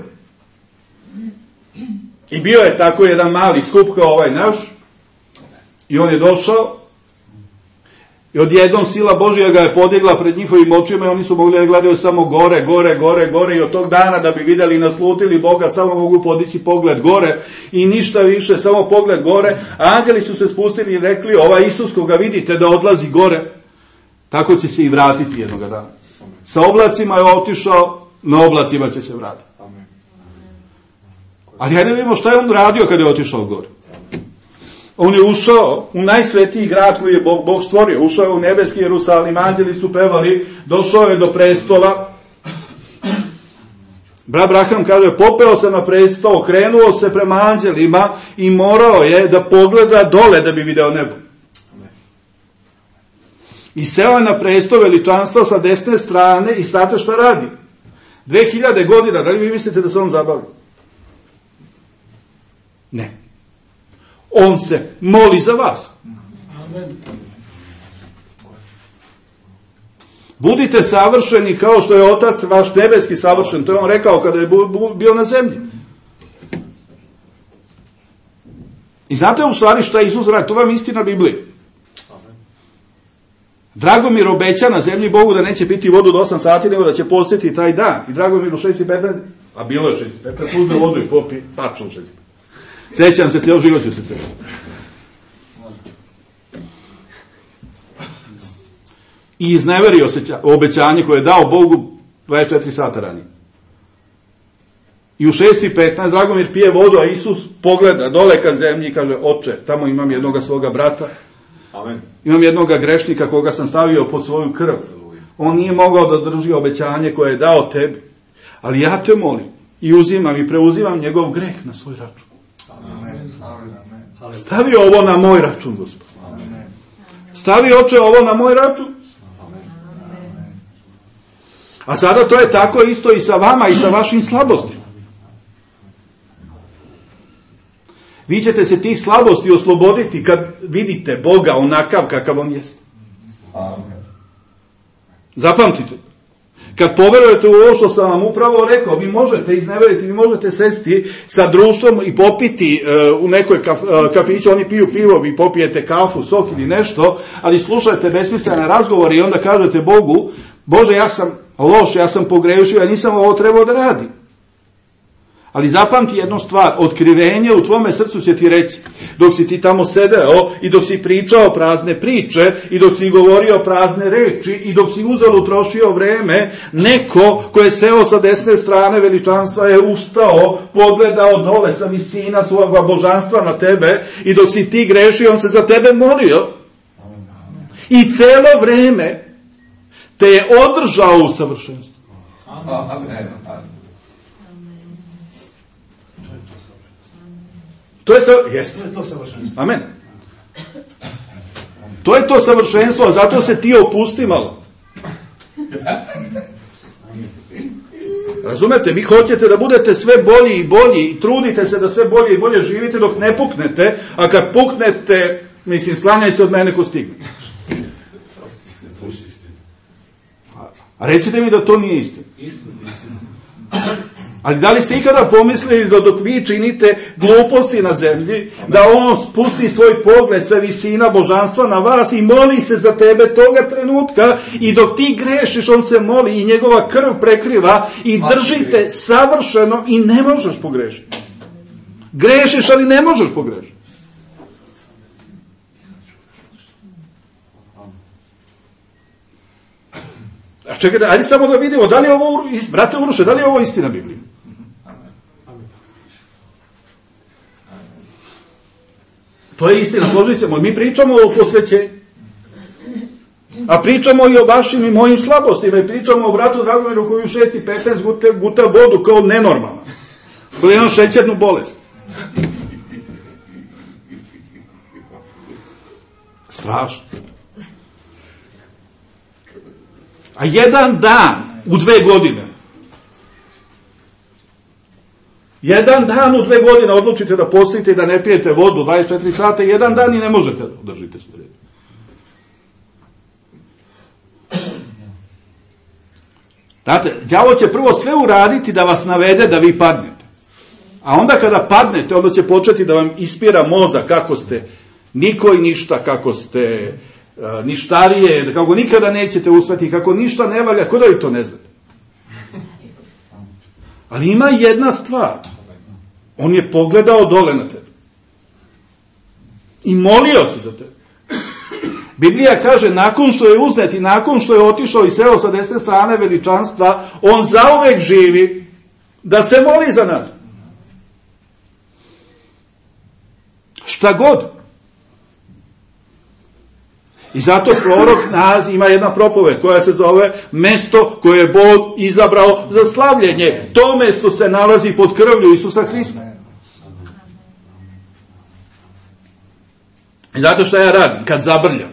I bio je tako jedan mali skup kao ovaj naš, i on je došao, i odjednom sila Božja ga je podigla pred njihovim očima i oni su mogli da gledaju samo gore, gore, gore, gore, i od tog dana da bi vidjeli i naslutili Boga samo mogu podići pogled gore i ništa više, samo pogled gore. A anđeli su se spustili i rekli, ovaj Isus koga vidite da odlazi gore, tako će se i vratiti jednoga dana. Sa oblacima je otišao, na oblacima će se vratiti. Ali hajde vidimo šta je on radio kada je otišao gore. On je ušao u najsvetiji grad koji je Bog stvorio. Ušao je u nebeski Jerusalim, anđeli su pevali, došao je do prestola Brat Abraham kaže, popeo se na presto, okrenuo se prema anđelima i morao je da pogleda dole da bi video nebo. I seo je na presto veličanstva sa desne strane i znate šta radi? 2000 godina, da li vi mislite da se on zabavlja? Ne. On se moli za vas. Budite savršeni kao što je Otac vaš nebeski savršen. To je on rekao kada je bio na zemlji. I znate u stvari šta je Isus radi? To vam je istina Biblije. Dragomir obeća na zemlji Bogu da neće piti vodu do 8 sati, nego da će postiti taj dan. I Dragomir u 6:15, a bilo je 6:15, uzme vodu i popi, tačno 6:15. Sećam se, cijelo život ću se sećati. I izneverio obećanje koje je dao Bogu 24 sata ranije. I u 6:15 Dragomir pije vodu, a Isus pogleda dole ka zemlji i kaže, Oče, tamo imam jednoga svoga brata, Amen. Imam jednoga grešnika koga sam stavio pod svoju krv. On nije mogao da drži obećanje koje je dao tebi. Ali ja te molim i uzimam i preuzimam njegov greh na svoj račun. Amen. Stavi ovo na moj račun, Gospod. Stavi, Oče, ovo na moj račun. A sada to je tako isto i sa vama i sa vašim slabostima. Vi ćete se tih slabosti osloboditi kad vidite Boga onakav kakav on jest. Zapamtite. Kad poverujete u ovo što sam vam upravo rekao, vi možete izneveriti, vi možete sesti sa društvom i popiti u nekoj kafiću, oni piju pivo, vi popijete kafu, sok ili nešto, ali slušajte besmislene razgovore i onda kažete Bogu, Bože, ja sam loš, ja sam pogrešio, ja nisam ovo trebao da radim. Ali zapamti jednu stvar, otkrivenje u tvome srcu će ti reći, dok si ti tamo sedeo i dok si pričao prazne priče i dok si govorio prazne reči i dok si uzalud trošio vreme, neko ko je seo sa desne strane veličanstva je ustao, pogledao dole sa visina svoga božanstva na tebe i dok si ti grešio, on se za tebe molio i celo vreme te je održao u savršenstvu. To je to savršenstvo. Amen. To je to savršenstvo, a zato se ti opusti malo. Razumete, vi hoćete da budete sve bolji i bolji i trudite se da sve bolje i bolje živite dok ne puknete, a kad puknete, mislim, sklanjaj se od mene ko stigne. A recite mi da to nije istina. Ali da li ste ikada pomislili da dok vi činite gluposti na zemlji, da on spusti svoj pogled sa visina božanstva na vas i moli se za tebe toga trenutka i dok ti grešiš, on se moli i njegova krv prekriva i držite savršeno i ne možeš pogrešiti. Grešiš, ali ne možeš pogrešiti. A čekajte, ajde samo da vidimo, da li je ovo, brate Uroše, da li je ovo istina Biblije? To je istina, složit ćemo. Mi pričamo o posvećenju. A pričamo i o vašim i mojim slabostima. I pričamo o bratu Dragomiru koji u 6:15 guta vodu kao nenormalna. Koji ima šećernu bolest. Strašno. A jedan dan u 2 godine. Jedan dan u 2 godine odlučite da postite i da ne pijete vodu 24 sata, jedan dan i ne možete da održite se. Znate, đavo će prvo sve uraditi da vas navede da vi padnete. A onda kada padnete, onda će početi da vam ispira mozak kako ste niko i ništa, kako ste ništarije, kako nikada nećete uspeti, kako ništa ne valja, kako da vi to ne znate. Ali ima jedna stvar. On je pogledao dole na tebe. I molio se za tebe. Biblija kaže, nakon što je uzet i nakon što je otišao i seo sa desne strane veličanstva, on zauvek živi da se moli za nas. Šta god. I zato prorok ima jedna propoved koja se zove mesto koje je Bog izabrao za slavljenje. To mesto se nalazi pod krvlju Isusa Hrista. I zato što ja radim, kad zabrljam,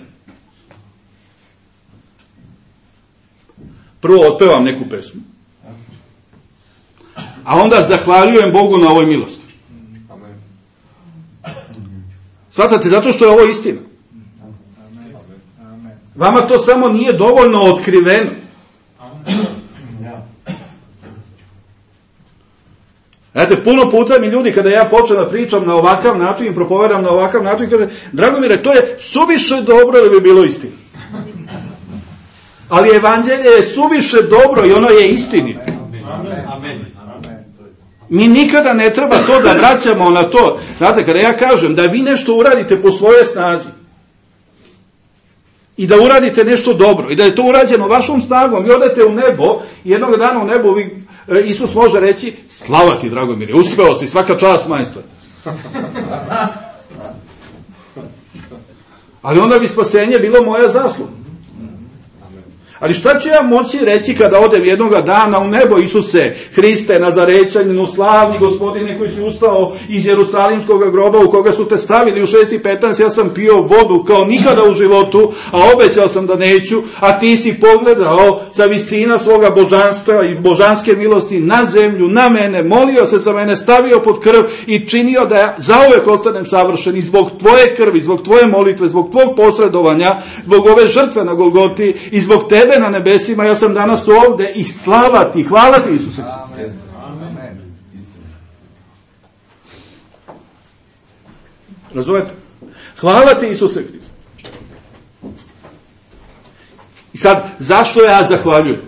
prvo otpevam neku pesmu, a onda zahvaljujem Bogu na ovoj milosti. Shvatate, zato što je ovo istina. Vama to samo nije dovoljno otkriveno. Znate, puno puta mi ljudi, kada ja počnem da pričam na ovakav način i propovedam na ovakav način, kaže, Dragomire, to je suviše dobro da bi bilo istina. Ali evanđelje je suviše dobro i ono je istinito. Mi nikada ne treba to da vraćamo na to. Znate, kada ja kažem da vi nešto uradite po svojoj snazi i da uradite nešto dobro i da je to urađeno vašom snagom, vi odete u nebo i jednog dana u nebu Isus može reći, slava ti, Dragomire, uspeo si, svaka čast, majstor. Ali onda bi spasenje bilo moja zasluga. Ali šta ću ja moći reći kada odem jednoga dana u nebo, Isuse, Hriste, Nazarećaninu, slavni Gospodine koji si ustao iz Jerusalimskog groba u koga su te stavili u 6:15, ja sam pio vodu kao nikada u životu, a obećao sam da neću, a ti si pogledao sa visina svoga božanstva i božanske milosti na zemlju, na mene, molio se za mene, stavio pod krv i činio da ja zauvek ostanem savršen i zbog tvoje krvi, zbog tvoje molitve, zbog tvog posredovanja, zbog ove žrtve na Golgoti i zbog tebe na nebesima, ja sam danas ovde i slava ti, hvala ti, Isuse. Amen. Razumete? Hvala ti, Isuse Hriste. I sad, zašto ja zahvaljujem?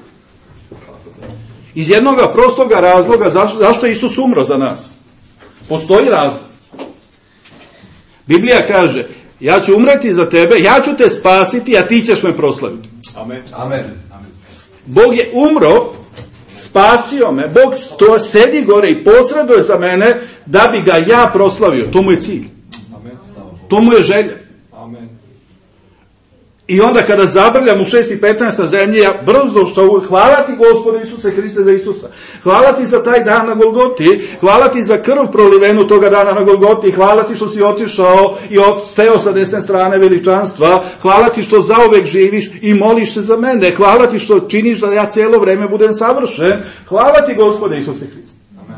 Iz jednog prostoga razloga, zašto je Isus umro za nas? Postoji razlog. Biblija kaže, ja ću umreti za tebe, ja ću te spasiti, a ti ćeš me proslaviti. Amen. Amen. Bog je umro, spasio me, Bog sedi gore i posreduje za mene da bi ga ja proslavio. To mu je cilj. Amen. To mu je želja. Amen. I onda kada zabrljam u 6:15 na zemlji, ja brzo što hvala ti, Gospode Isuse Hriste, za Isusa. Hvala ti za taj dan na Golgoti, hvala ti za krv prolivenu toga dana na Golgoti, hvala ti što si otišao i steo sa desne strane veličanstva, hvala ti što zauvek živiš i moliš se za mene, hvala ti što činiš da ja cijelo vreme budem savršen, hvala ti, Gospode Isuse Hriste.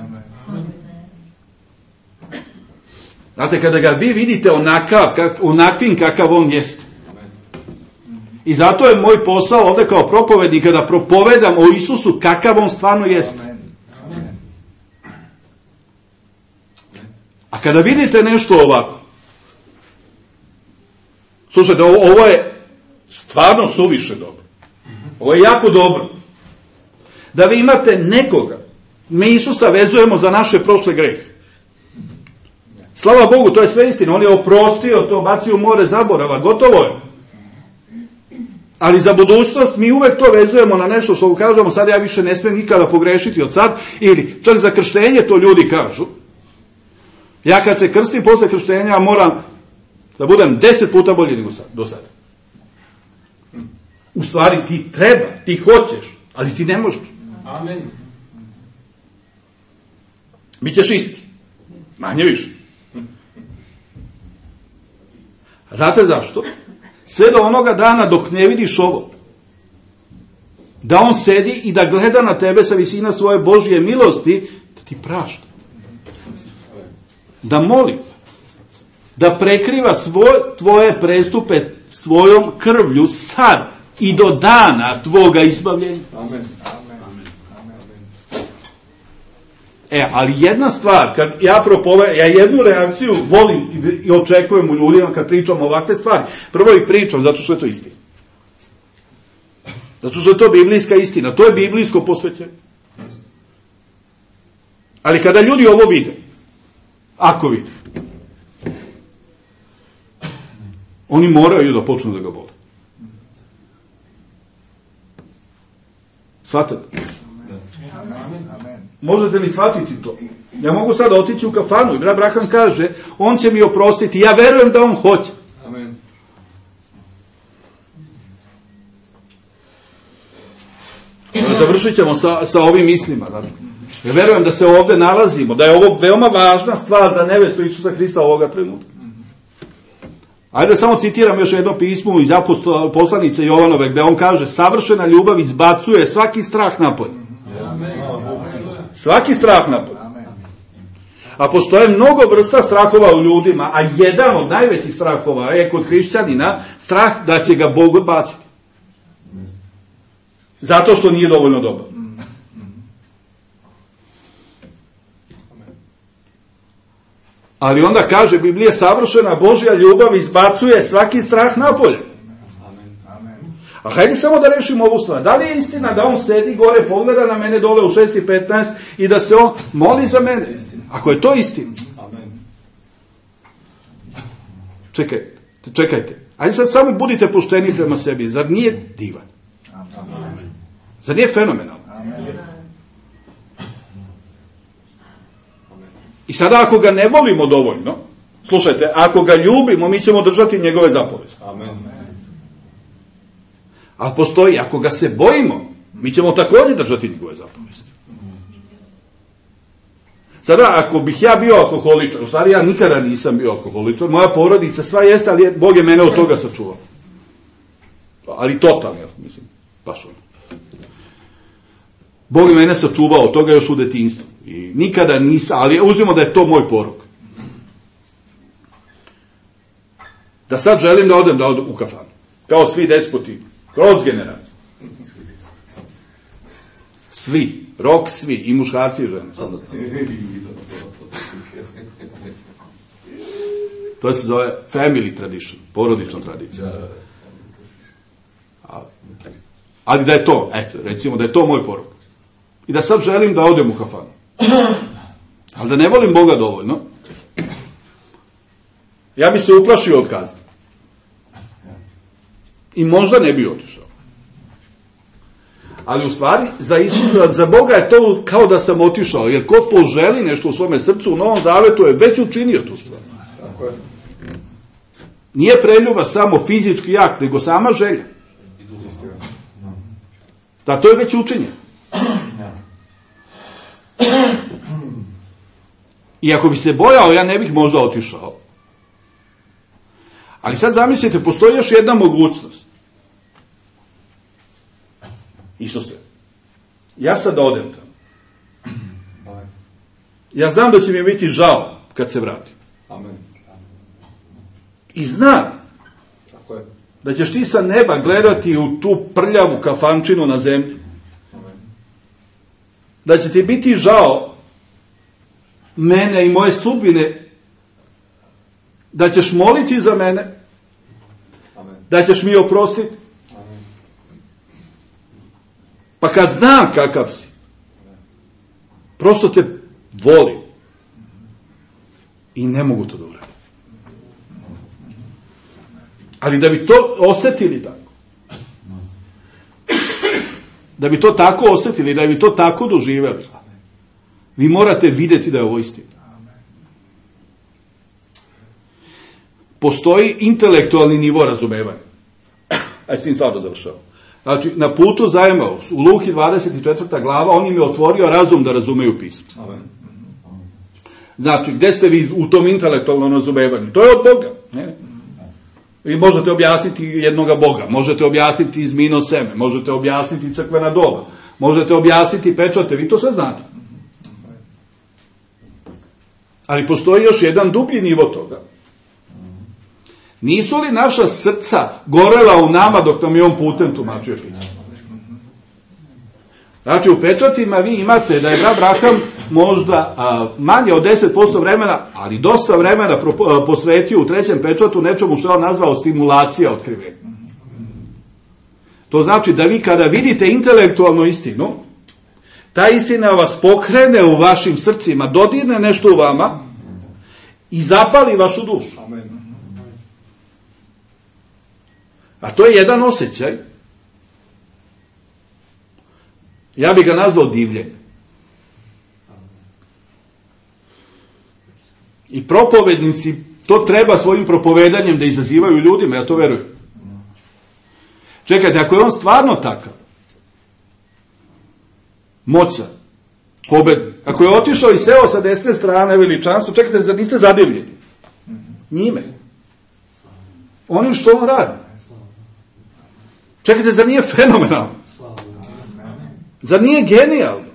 Znate, kada ga vi vidite onakvim kakav on jeste. I zato je moj posao ovdje kao propovednik da propovedam o Isusu kakav on stvarno jeste. A kada vidite nešto ovako, slušajte, ovo je stvarno suviše dobro. Ovo je jako dobro. Da vi imate nekoga, mi Isusa vezujemo za naše prošle grehe. Slava Bogu, to je sve istina. On je oprostio, to bacio u more zaborava, gotovo je. Ali za budućnost mi uvek to vezujemo na nešto što kažemo, sad ja više ne smijem nikada pogrešiti od sad, ili čak za krštenje to ljudi kažu. Ja kad se krstim posle krštenja moram da budem 10 puta bolji nego do sada. U stvari ti treba, ti hoćeš, ali ti ne možeš. Amen. Bićeš isti. Manje više. A znate zašto? Sve do onoga dana dok ne vidiš ovo, da on sedi i da gleda na tebe sa visina svoje Božje milosti, da ti prašta, da moli, da prekriva tvoje prestupe svojom krvlju sad i do dana tvoga izbavljenja. Amen. Ali jedna stvar, kad ja jednu reakciju volim i očekujem u ljudima kad pričam ovakve stvari. Prvo ih pričam zato što je to istina. Zato što je to biblijska istina. To je biblijsko posvećenje. Ali kada ljudi ovo vide, ako vide, oni moraju da počnu da ga vole. Shvatate? Možete li shvatiti to? Ja mogu sad otići u kafanu i brat Brahan kaže, on će mi oprostiti, ja verujem da on hoće. Amen. završit ćemo sa ovim mislima. Znači. Verujem da se ovdje nalazimo, da je ovo veoma važna stvar za nevestu Isusa Hrista ovoga trenutka. Ajde da samo citiram još jedno pismo iz poslanice Jovanove, gde on kaže: savršena ljubav izbacuje svaki strah napolje. Svaki strah napolje. A postoje mnogo vrsta strahova u ljudima, a jedan od najvećih strahova je kod hrišćanina strah da će ga Bog odbaciti. Zato što nije dovoljno dobar. Ali onda kaže Biblija: savršena Božja ljubav izbacuje svaki strah napolje. A hajde samo da rešimo ovu stvar. Da li je istina da on sedi gore, pogleda na mene dole u 6:15 i da se on moli za mene? Ako je to istina. Čekajte. Ajde sad samo budite pošteni prema sebi. Zar nije divan? Zar nije fenomenalno? I sada ako ga ne volimo dovoljno, slušajte, ako ga ljubimo, mi ćemo držati njegove zapovesti. Ali postoji, ako ga se bojimo, mi ćemo također držati njegove zapovesti. Sada, ako bih ja bio alkoholičar, u stvari ja nikada nisam bio alkoholičar, moja porodica sva jeste, ali Bog je mene od toga sačuvao. Ali totalno, mislim, baš ono. Bog je mene sačuvao od toga još u detinjstvu. I nikada nisam, ali uzmimo da je to moj porok. Da sad želim da odem u kafanu. Kao svi despoti. Kroz generaciju. Svi. Rok svi. I muškarci i žene. To se zove family tradition. Porodična tradicija. Ali da je to, eto, recimo da je to moj porok. I da sad želim da odem u kafanu. Ali da ne volim Boga dovoljno, ja bi se uplašio od kazne. I možda ne bi otišao. Ali u stvari, za Boga je to kao da sam otišao, jer ko poželi nešto u svome srcu, u Novom Zavetu je već učinio tu stvar. Nije preljuba samo fizički akt, nego sama želja. Da, to je već učinjeno. I ako bi se bojao, ja ne bih možda otišao. Ali sad zamislite, postoji još jedna mogućnost. Isuse, ja sad odem tamo. Ja znam da će mi biti žao kad se vratim. I znam da ćeš ti sa neba gledati u tu prljavu kafančinu na zemlji. Da će ti biti žao mene i moje sudbine, da ćeš moliti za mene, da ćeš mi oprostiti. Pa kad znam kakav si, prosto te volim i ne mogu to da uradim. Ali da bi to osjetili tako, da bi to tako osjetili, da bi to tako doživjeli, vi morate vidjeti da je ovo istina. Postoji intelektualni nivo razumevanja. Aj, sin sada završao. Znači, na putu za Emaus, u Luki 24. glava, on im je otvorio razum da razumeju pismo. Znači, gdje ste vi u tom intelektualnom razumevanju? To je od Boga. Ne? Vi možete objasniti jednoga Boga, možete objasniti izmino seme, možete objasniti crkvena doba, možete objasniti pečate, vi to sve znate. Ali postoji još jedan dublji nivo toga. Nisu li naša srca gorela u nama dok nam je on putem tumačio pismo? Znači, u pečatima vi imate da je Abraham možda manje od 10% vremena, ali dosta vremena posvetio u 3. pečatu nečemu što je on nazvao stimulacija otkrivenja. To znači da vi kada vidite intelektualnu istinu, ta istina vas pokrene u vašim srcima, dodirne nešto u vama i zapali vašu dušu. A to je jedan osjećaj. Ja bih ga nazvao divljenje. I propovednici to treba svojim propovedanjem da izazivaju ljudima, ja to verujem. Čekajte, ako je on stvarno takav, moćan, pobednik. Ako je otišao i seo sa desne strane veličanstvo, čekajte, zar niste zadivljeni? Njime. Onim što on radi. Čekajte, zar nije fenomenalno? Zar nije genijalno?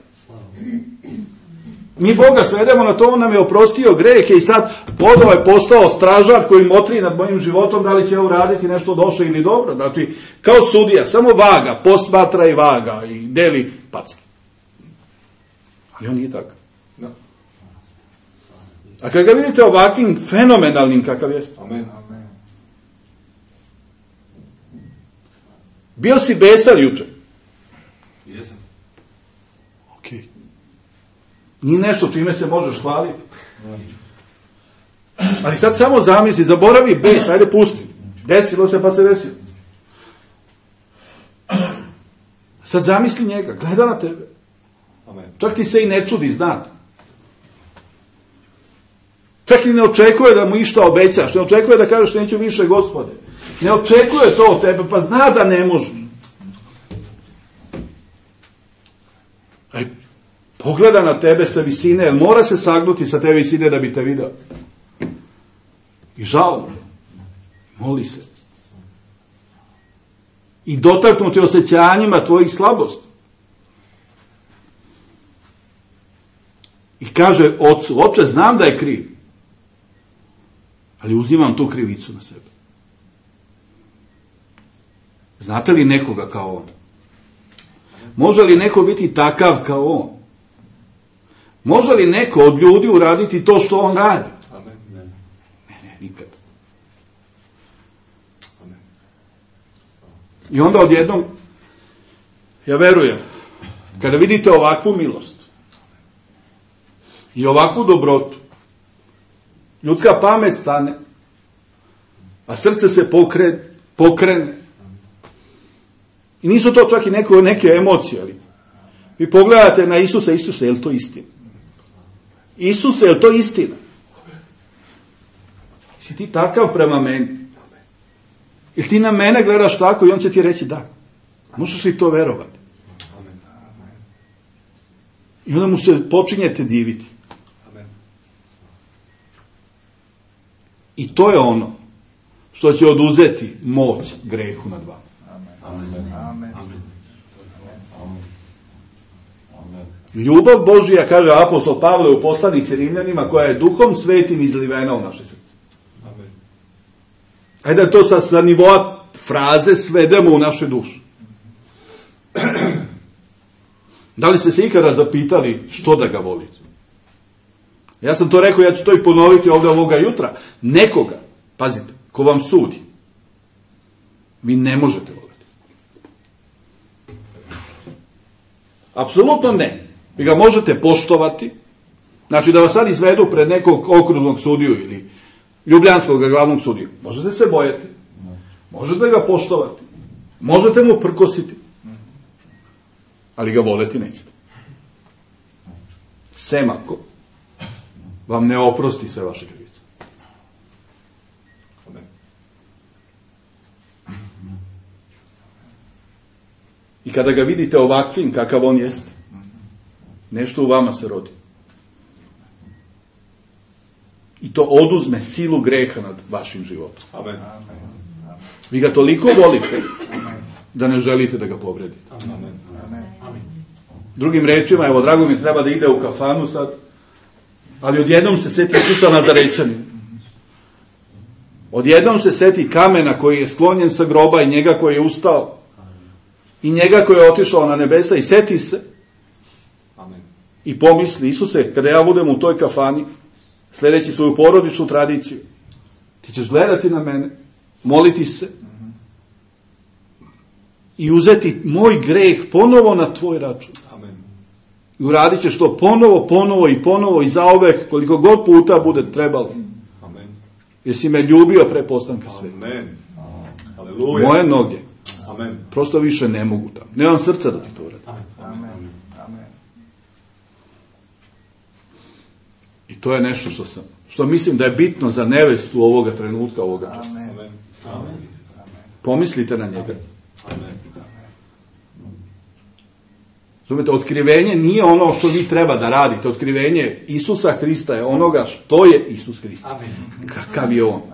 Mi Boga svedemo na to, on nam je oprostio grehe i sad podao je postao stražar koji motri nad mojim životom da li će uraditi nešto loše ili dobro. Znači, kao sudija, samo vaga, posmatra i vaga i deli packe. Ali on nije takav. A kad ga vidite ovakvim fenomenalnim kakav jeste. Amen. Bio si besan juče. Jesam. Okej. Nije nešto čime se možeš hvaliti. Ali sad samo zamisli, zaboravi bes, ajde pusti. Desilo se pa se desilo. Sad zamisli njega, gleda na tebe. Amen. Čak ti se i ne čudi, znate. Čak i ne očekuje da mu išta obećaš, ne očekuje da kažeš neću više Gospode. Ne očekuje to od tebe, pa zna da ne može. Aj, pogleda na tebe sa visine, jer mora se sagnuti sa te visine da bi te video. I žao mu. Moli se. I dotaknuti osjećanjima tvojih slabosti. I kaže ocu, oče, znam da je kriv, ali uzimam tu krivicu na sebe. Znate li nekoga kao on? Može li neko biti takav kao on? Može li neko od ljudi uraditi to što on radi? Ne, nikad. I onda odjednom, ja verujem, kada vidite ovakvu milost i ovakvu dobrotu, ljudska pamet stane, a srce se pokrene. I nisu to čak i neke emocije, ali vi pogledate na Isusa, Isuse, je li to istina? Isuse, je li to istina? Si ti takav prema meni? Ili ti na mene gledaš tako i on će ti reći da. Možeš li to verovati? I onda mu se počinjete diviti. I to je ono što će oduzeti moć grehu nad vama. Ljubav Božija, kaže apostol Pavle u poslanici Rimljanima, koja je duhom svetim izlivena u naše srce. Ajde da to sa nivoa fraze svedemo u naše duše. Da li ste se ikada zapitali što da ga volite? Ja sam to rekao, ja ću to i ponoviti ovdje ovoga jutra. Nekoga, pazite, ko vam sudi, vi ne možete voliti. Apsolutno ne. Vi ga možete poštovati. Znači da vas sad izvedu pred nekog okružnog sudiju ili ljubljanskog glavnog sudiju. Možete se bojati. Možete ga poštovati. Možete mu prkositi. Ali ga voleti nećete. Sem ako vam ne oprosti sve vaše krivice. I kada ga vidite ovakvim kakav on jeste, nešto u vama se rodi. I to oduzme silu greha nad vašim životom. Amen. Vi ga toliko volite da ne želite da ga povredite. Amen. Drugim rečima, evo, drago mi treba da ide u kafanu sad, ali odjednom se seti Isusa Nazarećanina. Odjednom se seti kamena koji je sklonjen sa groba i njega koji je ustao. I njega koji je otišao na nebesa i seti se. Amen. I pomisli, Isuse, kada ja budem u toj kafani, sljedeći svoju porodičnu tradiciju, ti ćeš gledati na mene, moliti se i uzeti moj greh ponovo na tvoj račun. Amen. I uradit ćeš to ponovo i zauvek, koliko god puta bude trebalo. Amen. Jer si me ljubio pre postanka sveta. Amen. Aleluja. Moje noge Amen. prosto više ne mogu tamo. Nemam srca da ti to uradim. Amen. I to je nešto što mislim da je bitno za nevestu ovoga trenutka, ovoga časa. Amen. Amen. Pomislite na njega. Amen. Razumete, otkrivenje nije ono što vi treba da radite. Otkrivenje Isusa Hrista je onoga što je Isus Hrist. Kakav je on.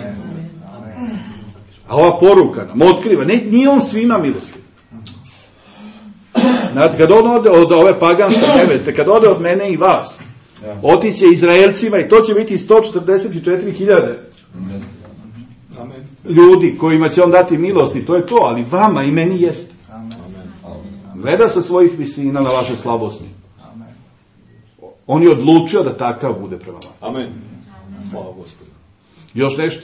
A ova poruka nam otkriva, nije on svima milostiv. Znate, kad on ode od ove paganske neveste, kad ode od mene i vas, otiće Izraelcima i to će biti 144.000 ljudi kojima će on dati milosti, to je to, ali vama i meni jeste. Gleda sa svojih visina na vaše slabosti. On je odlučio da takav bude prema vama. Amen. Slava Gospodu. Još nešto?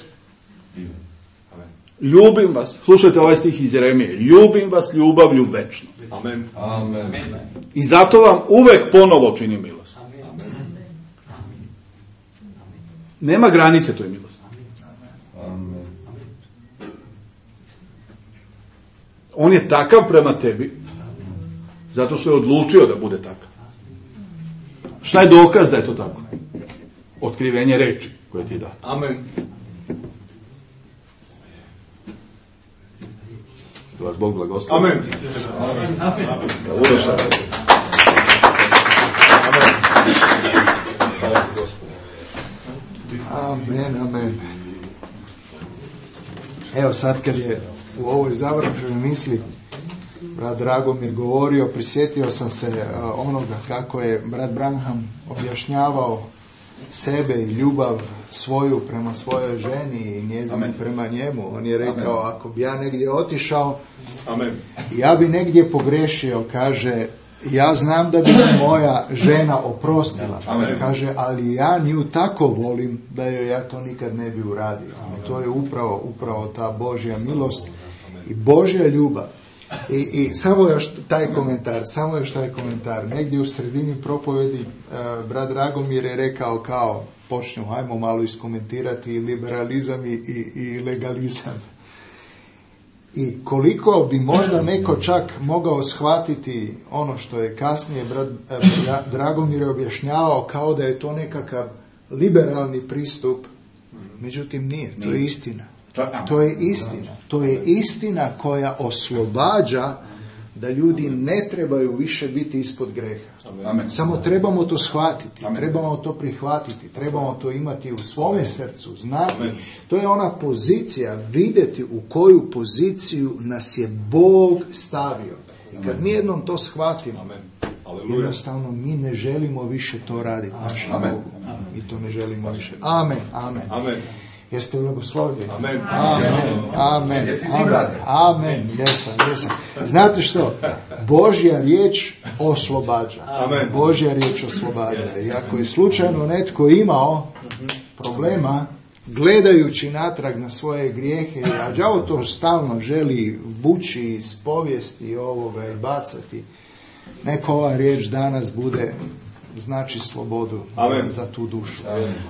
Ljubim vas, slušajte ovaj stih iz Jeremije, ljubim vas ljubavlju večno. Amen. Amen. I zato vam uvek ponovo činim milost. Nema granice toj milosti. Amen. On je takav prema tebi, zato što je odlučio da bude takav. Šta je dokaz da je to tako? Otkrivenje reči koje ti da. Amen. Da vas Bog blagoslovi. Amen. Da uroša. Amen, amen. Evo sad kad je u ovoj završnoj misli brat Dragomir govorio, prisjetio sam se onoga kako je brat Branham objašnjavao sebe i ljubav svoju prema svojoj ženi i njezinu prema njemu. On je rekao, ako bi ja negdje otišao, ja bi negdje pogrešio, kaže, ja znam da bi moja žena oprostila. Kaže, ali ja nju tako volim da joj ja to nikad ne bi uradio. To je upravo ta Božja milost i Božja ljubav. I samo još taj komentar. Negdje u sredini propovedi brat Dragomir je rekao kao, hajmo malo iskomentirati liberalizam i legalizam. I koliko bi možda neko čak mogao shvatiti ono što je kasnije brat Dragomir objašnjavao kao da je to nekakav liberalni pristup, međutim nije, to je istina. To je istina koja oslobađa da ljudi ne trebaju više biti ispod greha. Amen. Samo trebamo to shvatiti, trebamo to prihvatiti, trebamo to imati u svome srcu, znati. Amen. To je ona pozicija, vidjeti u koju poziciju nas je Bog stavio. I kad mi jednom to shvatimo, jednostavno mi ne želimo više to raditi našem Bogu. Mi to ne želimo više. Amen. Jeste blagoslovljeni? Amen. Jesam. Znate što? Božja riječ oslobađa. Božja riječ oslobađa. I ako je slučajno netko imao problema, gledajući natrag na svoje grijehe, a đavo to stalno želi vući iz povijesti ovoga i bacati, neka ova riječ danas bude znači slobodu za tu dušu.